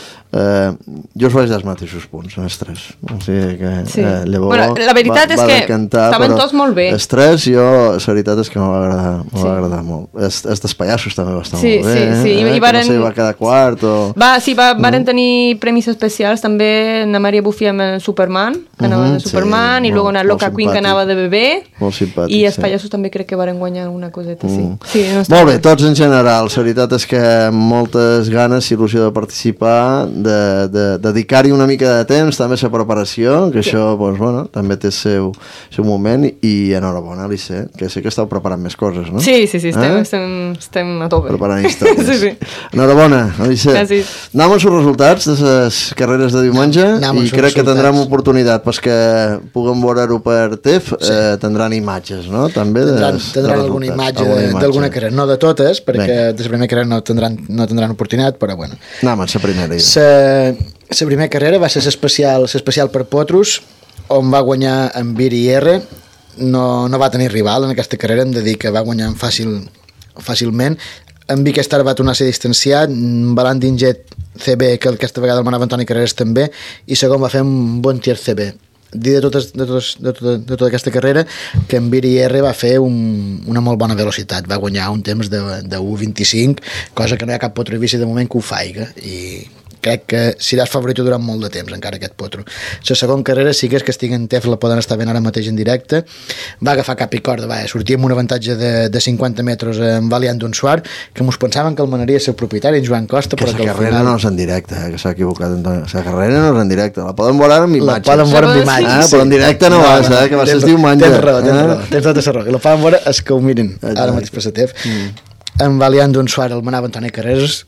jo us vaig dar els mateixos punts, els 3. O sigui que llavors la veritat és que estaven tots molt bé. Els 3, jo, la veritat és que m'ho va agradar molt. Els dels pallassos també va estar molt bé. Sí, i no sé, va quedar quart o... Varen tenir premis especials també na Maria Buffy amb el Superman, que anava de Superman, i luego na Loca Queen, que anava de bebè, i els pallassos també crec que varen guanyar una coseta, Molt bé, tots en general, la veritat és que moltes ganes i il·lusió de participar, de dedicar-hi una mica de temps, també a la preparació, que això també té el seu moment, i enhorabona, Alice, que sé que esteu preparant més coses, no? Sí, estem a tope. Preparant històries. Enhorabona, Alice. Gràcies. Anem als resultats de les carreres de diumenge, i crec que tindrem oportunitat, perquè puguem veure-ho per TEF, tindran imatges, no? També tindran alguna imatge d'alguna carrera, no de totes, perquè de la primera carrera no tindran oportunitat, però bueno. Anem a la primera. La primera carrera va ser l'especial per Potros, on va guanyar en Viri R. No va tenir rival en aquesta carrera, hem de dir que va guanyar fàcilment. En Vic Star va tornar a ser distanciat, Balan Dinget CB, que aquesta vegada el manava Antoni Carreras també, i segon va fer un bon tier CB. Dir de tota aquesta carrera que en Viri R va fer una molt bona velocitat, va guanyar un temps de 1.25, cosa que no hi ha cap potro i bici de moment que ho faiga, i crec que seràs favorit durant molt de temps encara aquest potro. La segona carrera sí que és que estiguen TEF, la poden estar veient ara mateix en directe, va agafar cap i corda, sortia amb un avantatge de 50 metres en Valiant d'un Suar, que mos pensaven que el manaria el seu propietari, en Joan Costa, però que la carrera no és en directe, que s'ha equivocat Antoni. La carrera no és en directe, la poden veure amb imatges. La poden veure amb imatges, però en directe no vas, que va ser el diumenge. Tens tota la raó, la poden veure els que ho miren ara mateix per la TEF. En Valiant d'un Suar el manava Antoni Carreras,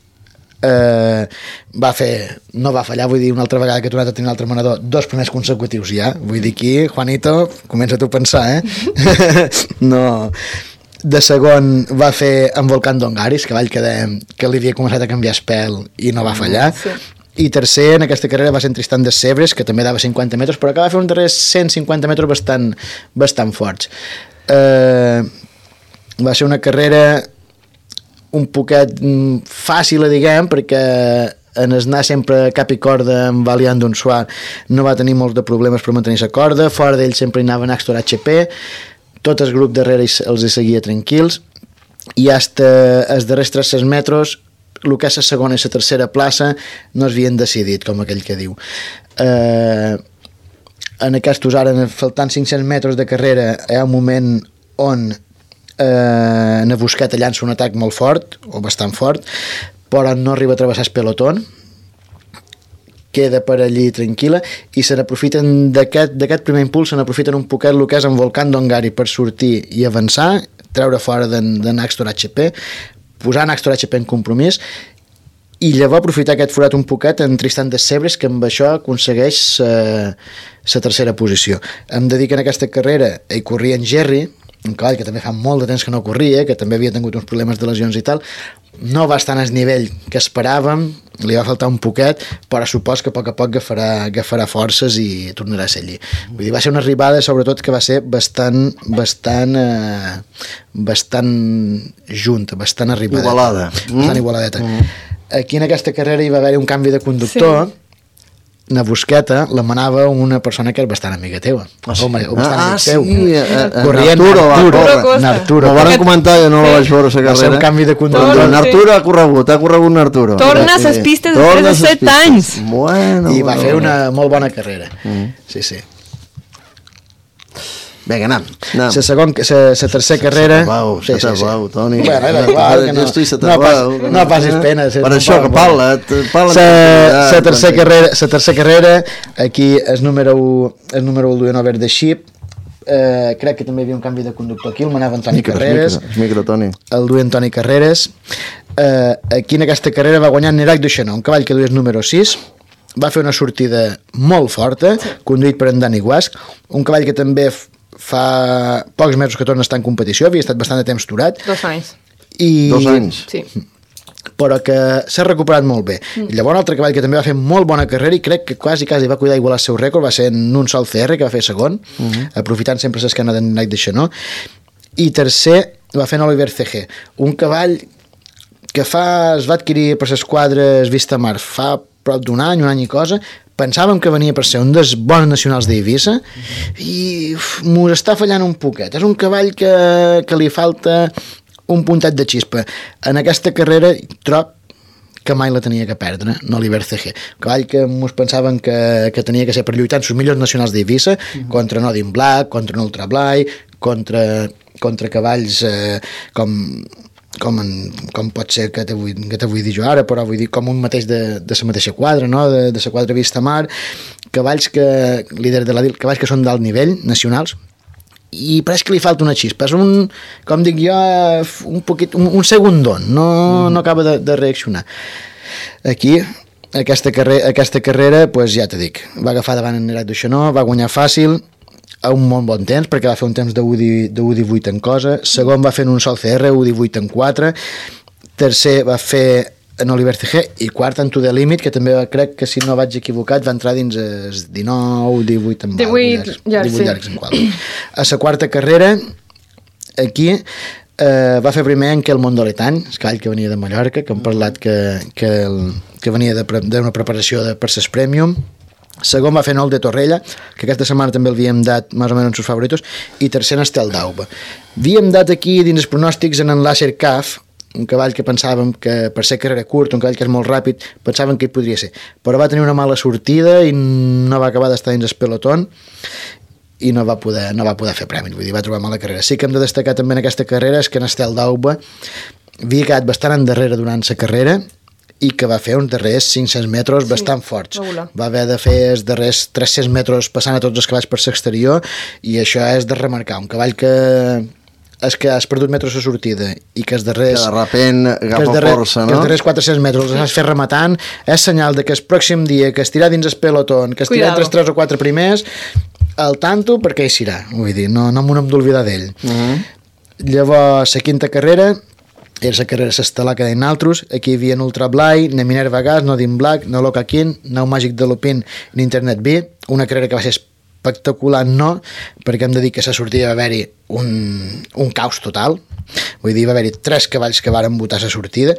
no va fallar, vull dir, una altra vegada que ha tornat a tenir un altre manador, 2 primers consecutius ja, vull dir aquí, Juanito, comença tu a pensar, no. De segon va fer en Volcán d'Ongaris, cavall que li havia començat a canviar espel i no va fallar. Sí. I tercer en aquesta carrera va ser en Tristan des Sebres, que també dava 50 metres, però que va fer uns darrers 150 metres bastant forts. Va ser una carrera un poquet fàcil, diguem, perquè en es anar sempre cap i corda amb Valiant d'un Suar no va tenir molts de problemes per mantenir la corda, fora d'ell sempre hi anava en Axtor HP, tot el grup darrere els hi seguia tranquils, i fins els darrers 300 metres el que és la segona i la tercera plaça no es havien decidit, com aquell que diu. En aquests ara, faltant 500 metres de carrera, hi ha un moment on na Busqueta llança un atac molt fort, o bastant fort, però no arriba a travessar el pelotó, queda per allí tranquil·la, i se n'aprofiten d'aquest primer impuls, se n'aprofiten un poquet el que és en Volcán d'Ongari per sortir i avançar, treure fora de Axtor HP, posar Axtor HP en compromís, i llavors aprofitar aquest forat un poquet en Tristan des Sebres, que amb això aconsegueix la tercera posició. Hem de dir que en aquesta carrera hi corria en Jerry, un cavall que també fa molt de temps que no corria, que també havia tingut uns problemes de lesions i tal, no va estar al nivell que esperàvem, li va faltar un poquet, però supos que a poc agafarà forces i tornarà a ser allí. Vull dir, va ser una arribada, sobretot, que va ser bastant junta, bastant arribada. Igualada. Bastant igualadeta. Aquí en aquesta carrera hi va haver un canvi de conductor, sí. Na Busqueta la manava una persona que és bastant amiga teva. Sí. Teu. Corrient Arturo. Ho van comentar, jo no la vaig veure la carrera. Va ser un canvi de conductor. Arturo ha corregut Arturo. Torna a les pistes després de 7 anys. I va fer una molt bona carrera. Sí. Vinga, anem. La tercera carrera... S'atabau, Toni. No passis pena. Per això, que parla. La tercera carrera, aquí el número 1 el duien Over the Ship, crec que també hi havia un canvi de conductor aquí, el manava Antoni Carreras. El duia Antoni Carreras. Aquí en aquesta carrera va guanyar Nerac Duixanó, un cavall que duia el número 6, va fer una sortida molt forta, conduït per en Dani Guasc, un cavall que també fa pocs mesos que torna a estar en competició, havia estat bastant de temps aturat. 2 anys. 2 anys? Sí. Però que s'ha recuperat molt bé. Llavors, un altre cavall que també va fer molt bona carrera i crec que quasi va cuidar igualar el seu rècord, va ser en un sol CR, que va fer segon, aprofitant sempre l'escana d'en Nike de Xenó. I tercer va fer en Oliver CG, un cavall que es va adquirir per les quadres Vista Mar fa prop d'un any i cosa. Pensàvem que venia per ser un dels bons nacionals d'Eivissa i m'ho està fallant un poquet. És un cavall que li falta un puntet de xispa. En aquesta carrera trob que mai la tenia que perdre, no l'Iber CG. Un cavall que ens pensaven que tenia que ser per lluitar en els millors nacionals d'Eivissa, contra Nodin Black, contra Ultra Blai, contra cavalls com pot ser que te vull dir jo ara, però vull dir com un mateix de la mateixa quadra, no? de la quadra Vista Mar, cavalls que líder de la DIL, cavalls que són d'alt nivell, nacionals, i pareix que li falta una xispa, és com dic jo, un segundon, no acaba de reaccionar. Aquí, aquesta carrera, pues ja te dic, va agafar davant en Nerac Duixanó, va guanyar fàcil, a un molt bon temps, perquè va fer un temps de 1.18 en cosa, segon va fer en un sol CR, 1.18 en 4, tercer va fer en Oliver CG, i quart en To The Limit, que també crec que, si no vaig equivocat, va entrar dins els 19, 18 en 18 llargs en qual. A la quarta carrera, aquí, va fer primer en Quel Mondoletany, el cavall que venia de Mallorca, que hem parlat que venia d'una preparació per ses Premium. Segon va fer Nol de Torrella, que aquesta setmana també l'havíem dat més o menys en sus favoritos, i tercer en Estel d'Auba. Havíem dat aquí dins els pronòstics en Láser Caf, un cavall que pensàvem que per ser carrera curt, un cavall que és molt ràpid, pensàvem que hi podria ser, però va tenir una mala sortida i no va acabar d'estar dins el pelotón i no va poder fer premi, vull dir, va trobar mala carrera. Sí que hem de destacar també en aquesta carrera és que en Estel d'Auba havia quedat bastant endarrere durant la carrera i que va fer uns darrers 500 metres bastant forts. Va haver de fer els darrers 300 metres passant a tots els cavalls per l'exterior, i això és de remarcar. Un cavall que has perdut metres de sortida i que els darrers... Que de repent agafa força, no? Que els darrers 400 metres els has fet rematant, és senyal de que el pròxim dia que estirà dins el pelotón, que estirà entre els 3 o 4 primers, al tanto, perquè hi serà. Vull dir, no m'ho hem d'oblidar d'ell. Llavors, la quinta carrera, era la carrera s'estel·lar que deien altres. Aquí hi havia Ultra Blay, na Minerva Gas, Nodin Black, na Loca King, Nau Màgic de Lupin i Internet B. Una carrera que va ser espectacular, no, perquè hem de dir que a la sortida va haver-hi un caos total. Vull dir, va haver-hi 3 cavalls que varen votar a la sortida,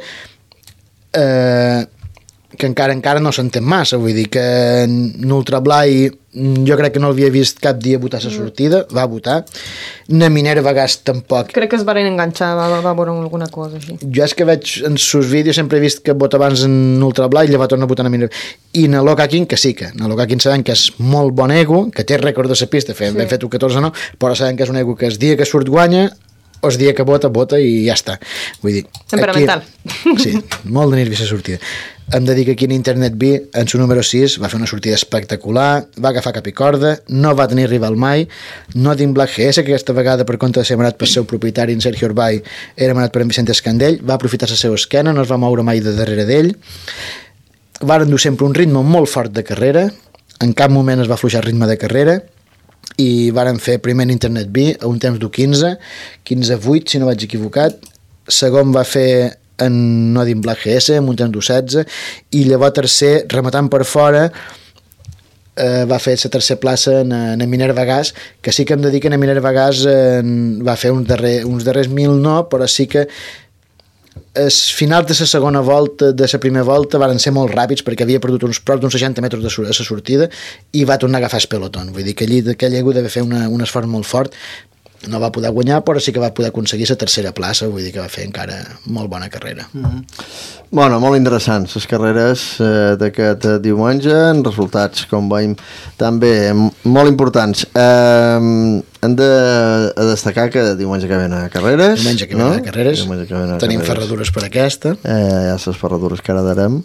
que encara no s'entén massa. Vull dir que Ultra Blay jo crec que no l'havia vist cap dia votar a la sortida, va votar. Na Minerva Gas tampoc. Crec que es van enganxar, va veure alguna cosa així. Jo és que veig en sus vídeos sempre he vist que vota abans en Ultra Blay i llavors torna a votar na Minerva. I na Loca King, que sí que na Loca King sabem que és molt bon ego, que té rècord de la pista, hem fet un 14-9, però sabem que és un ego que el dia que surt guanya, o el dia que vota i ja està. Vull dir, temperamental. Aquí, sí, molt de nervis a sortida. Hem de dir que aquí en Internet B, en su número 6, va fer una sortida espectacular, va agafar cap i corda, no va tenir rival mai, Nodin Black GS, que aquesta vegada per compte de ser manat pel seu propietari, en Sergio Orbay, era manat per en Vicente Escandell, va aprofitar la seva esquena, no es va moure mai de darrere d'ell, varen dur sempre un ritme molt fort de carrera, en cap moment es va afluixar el ritme de carrera, i varen fer primer en Internet B a un temps d'15, 15-8 si no vaig equivocat, segon va fer en Nodin Black GS amb un temps d'16 i llavors tercer, rematant per fora, va fer la tercera plaça en Minerva Gas, que sí que hem de dir que en Minerva Gas va fer uns darrers 1000 no, però sí que els finals de la segona volta, de la primera volta, van ser molt ràpids perquè havia perdut prop d'uns 60 metres a la sortida i va tornar a agafar el pelotón. Vull dir que allí aquell ego deve fer un esforç molt fort. No va poder guanyar, però sí que va poder aconseguir la tercera plaça, vull dir que va fer encara molt bona carrera. Bueno, molt interessants les carreres d'aquest diumenge, en resultats, com veiem, també molt importants. Hem de destacar que diumenge que ven a carreres. Diumenge que ven a carreres. Tenim ferradures per aquesta. Ja les ferradures que ara darem.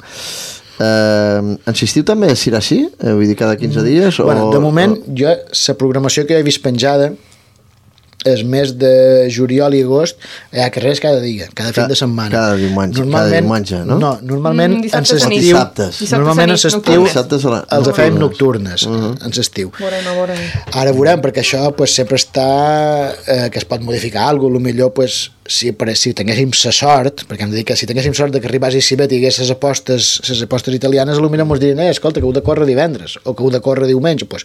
Insistiu també si era així? Vull dir, cada 15 dies? Bueno, de moment, jo, la programació que he vist penjada és mes de juliol i agost hi ha carreres cada dia, cada fin de setmana. Cada diumenge, no? No, normalment en l'estiu normalment en l'estiu els fem nocturnes en l'estiu. Ara veurem, perquè això pues, sempre està que es pot modificar alguna cosa, millor pues, si tinguéssim la sort, perquè hem de dir que si tinguéssim sort de que arribés a Cibet i hagués les apostes italianes, potser ens dirien, escolta, que heu de córrer divendres o que heu de córrer diumenge, pues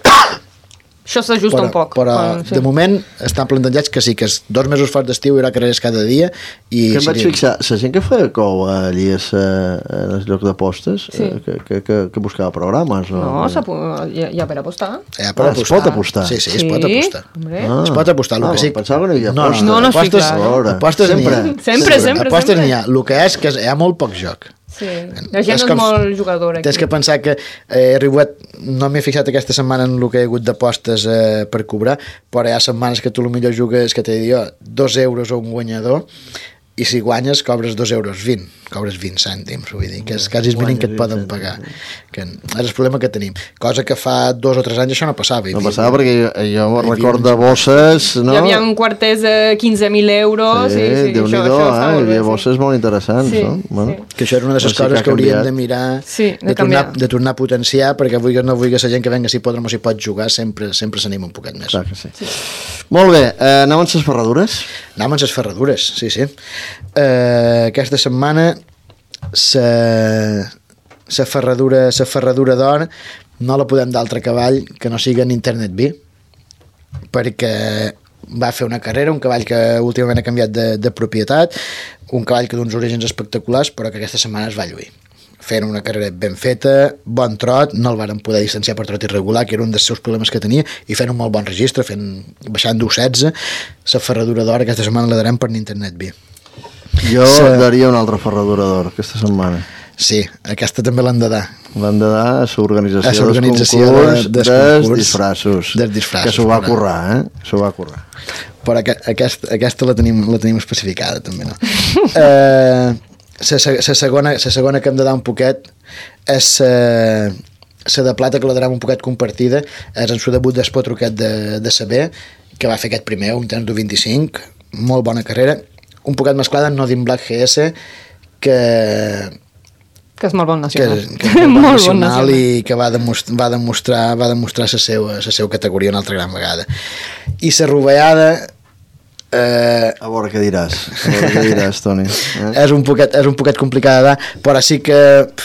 això s'ajusta un poc. Però de moment estan plantejats que sí, que 2 mesos fort d'estiu hi haurà carreres cada dia. I que em vaig fixar, la gent que feia cou allí en els llocs d'apostes, que buscava programes? No, hi ha per apostar. Es pot apostar? Sí, es pot apostar. Es pot apostar. Pensava que no hi havia apostes. No, estic clar. Apostes n'hi ha. Sempre. Apostes n'hi ha. El que és que hi ha molt poc joc. Sí, la gent és molt jugadora aquí. Tens que pensar que he arribat, no m'he fixat aquesta setmana en el que he hagut d'apostes per cobrar, però hi ha setmanes que tu potser jugues, que t'he dit jo, 2 euros a un guanyador, i si guanyes cobres 2,20 euros, cobres 20 cèntims, vull dir, que és quasi el mínim que et poden pagar, que és el problema que tenim, cosa que fa 2 o 3 anys això no passava. No passava perquè jo record de bosses, no? Hi havia quarters de 15.000 euros. Sí, Déu-n'hi-do, hi havia bosses molt interessants, no? Que això era una de les coses que hauríem de mirar, de tornar a potenciar, perquè vulguis no vulguis la gent que venga si podrem o si pot jugar, sempre s'anima un poquet més. Clar que sí. Molt bé, anem amb les ferradures? Anem amb les ferradures, sí. Aquesta setmana la ferradura d'or no la podem d'altre cavall que no sigui en Internet B, perquè va fer una carrera, un cavall que últimament ha canviat de propietat, un cavall que d'uns orígens espectaculars, però que aquesta setmana es va lluir fent una carrera ben feta, bon trot, no el varen poder distanciar per trot irregular, que era un dels seus problemes que tenia, i fent un molt bon registre, baixant d'1.16. La ferradura d'or aquesta setmana la darem per Internet B. Jo daria una altra ferradura d'or aquesta setmana. Sí, aquesta també l'han de dar. L'han de dar a l'organització dels disfraços. Que s'ho va currar, S'ho va currar. Però aquesta la tenim especificada, també, no? La segona que hem de dar un poquet és la de plata, que la darem un poquet compartida, és en su debut d'Espotruquet de saber, que va fer aquest primer, un temps d'1.25, molt bona carrera, un poquet mesclada amb Nodin Black GS, que és molt bon nacional. Que és molt bon nacional i que va demostrar la seva categoria una altra gran vegada. I la rovellada A veure què diràs, Toni. És un poquet complicada, però sí que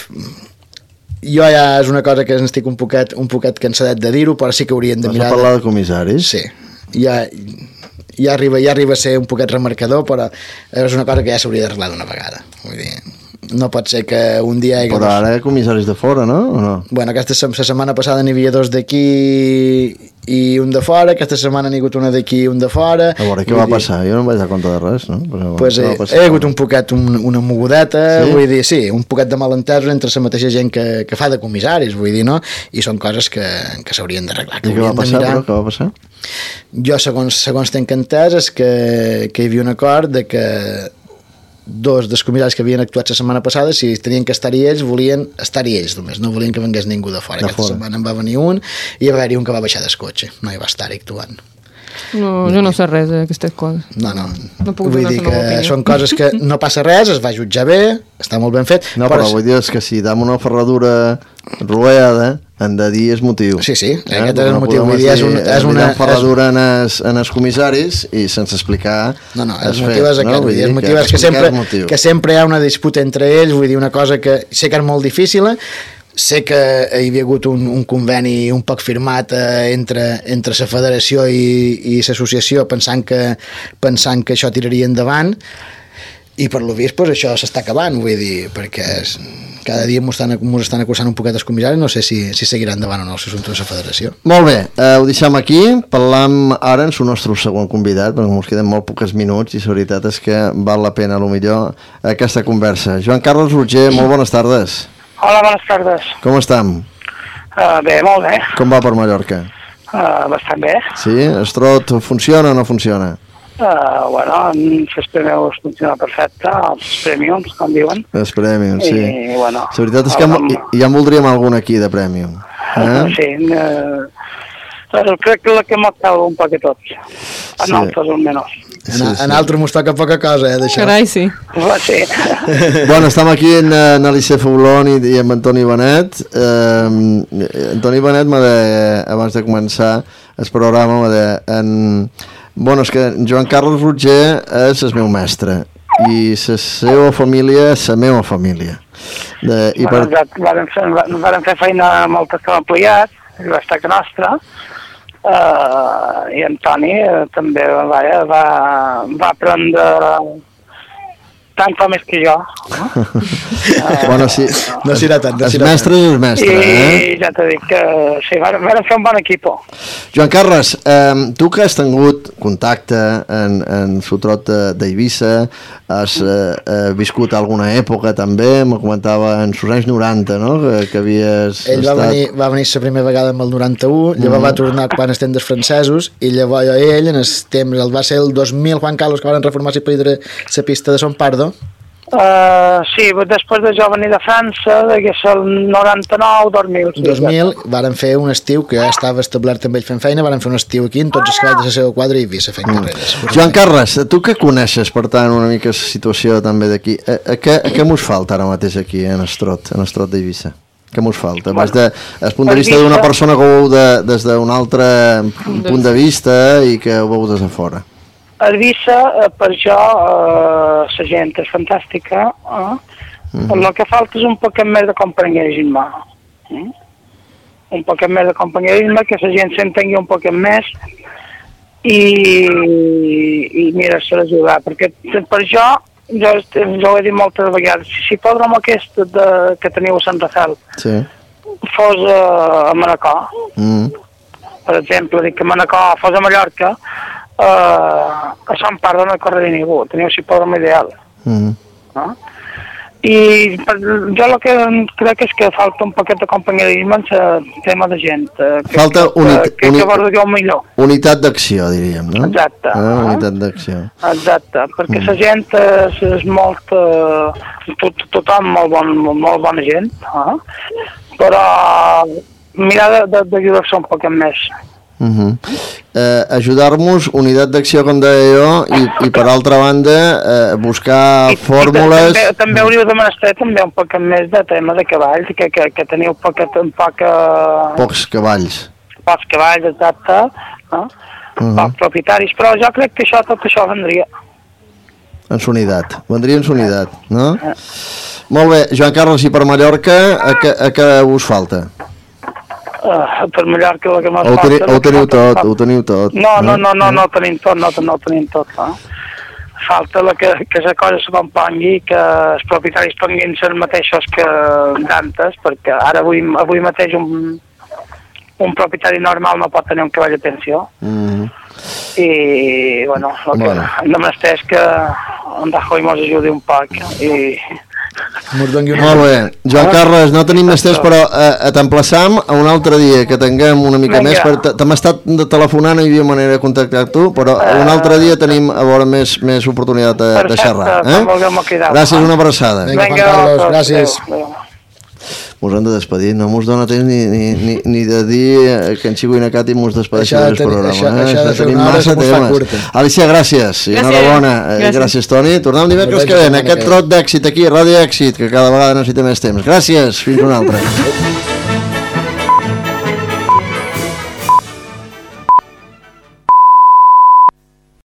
jo ja és una cosa que estic un poquet cansadet de dir-ho, però sí que hauríem de mirar... Vas a parlar de comissaris? Sí, ja arriba a ser un poquet remarcador, però és una cosa que ja s'hauria d'arreglar d'una vegada. Vull dir, no pot ser que un dia... Però ara hi ha comissaris de fora, no? O no? Bueno, la setmana passada n'hi havia 2 d'aquí i un de fora, aquesta setmana n'hi ha hagut una d'aquí i un de fora... A veure, què va passar? Jo no em vaig dar compte de res, no? Pues hi ha hagut un poquet una mogudeta, sí? Vull dir, sí, un poquet de malentesos entre la mateixa gent que fa de comissaris, vull dir, no? I són coses que s'haurien d'arreglar. I què va passar, però? Què va passar? Jo, segons tenc entès, és que hi havia un acord de que 2 dels comissaris que havien actuat la setmana passada, si tenien que estar-hi ells, volien estar-hi ells només, no volien que vengués ningú de fora. Aquesta setmana en va venir un i va haver-hi un que va baixar del cotxe, no hi va estar-hi actuant. No, jo no sé res d'aquestes coses. No vull dir que són coses que no passa res, es va jutjar bé, està molt ben fet. No, però vull dir que si dam una ferradura roleada, han de dir és motiu. Sí, aquest és el motiu. Vull dir, és una ferradura en els comissaris i sense explicar... No, el motiu és aquest. El motiu és que sempre hi ha una disputa entre ells, vull dir, una cosa que sé que és molt difícil, sé que hi havia hagut un conveni un poc firmat entre la federació i l'associació pensant que això tiraria endavant i per lo vist pues, això s'està acabant, vull dir, perquè cada dia mos estan acusant un poquet els comissaris, no sé si seguirà endavant o no l'assumpte de la federació. Molt bé, ho deixem aquí, parlam ara amb el nostre segon convidat, perquè ens queden molt pocs minuts i la veritat és que val la pena potser aquesta conversa. Joan Carles Roger, molt bones tardes. Hola, bones tardes. Com estem? Bé, molt bé. Com va per Mallorca? Bastant bé. Sí? El trot funciona o no funciona? Bueno, els premiums funciona perfecte, els premiums, com diuen. Els premiums, sí. I, bueno, la veritat és que ja en voldríem algun aquí de premium. Sí, crec que la que m'ha quedat un poc a tots. En altres almenys. En altres mos toca poca cosa, d'això. Carai, sí. Sí. Bueno, estem aquí en Alice Foulon i amb Antoni Benet. Antoni Benet, abans de començar el programa, bueno, és que Joan Carles Roger és el meu mestre i la seva família és la meva família. Varen fer feina moltes com empleats, i va estar que nostra, i Antoni també va aprendre tant com més que jo. Bueno, sí. No serà tant. Els mestres és el mestre, I ja t'he dit que sí, vam fer un bon equip. Joan Carles, tu que has tingut contacte en el trot d'Eivissa, has viscut alguna època també, me comentava en els anys 90, no? Que havies ell va venir la primera vegada amb el 91, llavors va tornar quan estem dels francesos, i llavors ell, en el temps, va ser el 2000, Juan Carlos, que van reformar la pista de Son Pardo. Sí, després de jo venir de França, que és el 99-2000. 2000, varen fer un estiu, que ja estava establert amb ell fent feina, varen fer un estiu aquí, en tots els cavalls de la seva quadra i Eivissa fent carreres. Joan Carles, tu que coneixes, per tant, una mica la situació també d'aquí, què mos falta ara mateix aquí, en el trot d'Eivissa? Què mos falta? Des del punt de vista d'una persona que ho veu des d'un altre punt de vista i que ho veu des de fora. Eivissa, per jo, la gent és fantàstica. El que falta és un poc més de companyerisme. Un poc més de companyerisme, que la gent s'entengui un poc més i mira, s'ha d'ajudar. Perquè per jo ho he dit moltes vegades, si podrem aquest que teniu a Sant Rafael fos a Manacor, per exemple, dic que Manacor fos a Mallorca, a Sant Pardo no hi correria ningú, teniu si podrem ideal. I jo el que crec és que falta un poquet de companyerisme en el tema de gent. Falta unitat d'acció, diríem, no? Exacte. Unitat d'acció. Exacte, perquè la gent és molt... tothom molt bona gent, però mirar d'ajudar-se un poc més. Ajudar-nos, unitat d'acció, com deia jo, i per altra banda buscar fórmules. També hauríeu de menester també un poc més de tema de cavalls, que teniu pocs cavalls. Pocs cavalls, exacte. pocs propietaris, però jo crec que tot això vendria. En sunitat, vendria en sunitat, no? Molt bé, Joan Carles, i per Mallorca, a què us falta? Per Mallorca la que m'ha falta... Ho teniu tot. No tenim tot, no? Falta que la cosa se compongui, que els propietaris tinguin els mateixos que d'antes, perquè ara avui mateix un propietari normal no pot tenir un cavall de pensió. I, bueno, el que hem de menester és que en Rajoy mos ajudi un poc i... Molt bé, Joan Carles, no tenim més temps, però t'emplaçam a un altre dia que tinguem una mica més, t'hem estat telefonant, no hi havia manera de contactar tu, però un altre dia tenim a veure més oportunitat de xerrar. Gràcies, una abraçada. Vinga, Joan Carles, gràcies. Mos hem de despedir, no mos dona temps ni de dir que en Xico i na Cati mos despedeixen del programa. Això de fer una hora se mos fa curta. Alicia, gràcies, i enhorabona. Gràcies, Toni. Tornem dimecres que ve, aquest trot d'èxit aquí, Ràdio Èxit, que cada vegada necessita més temps. Gràcies, fins una altra.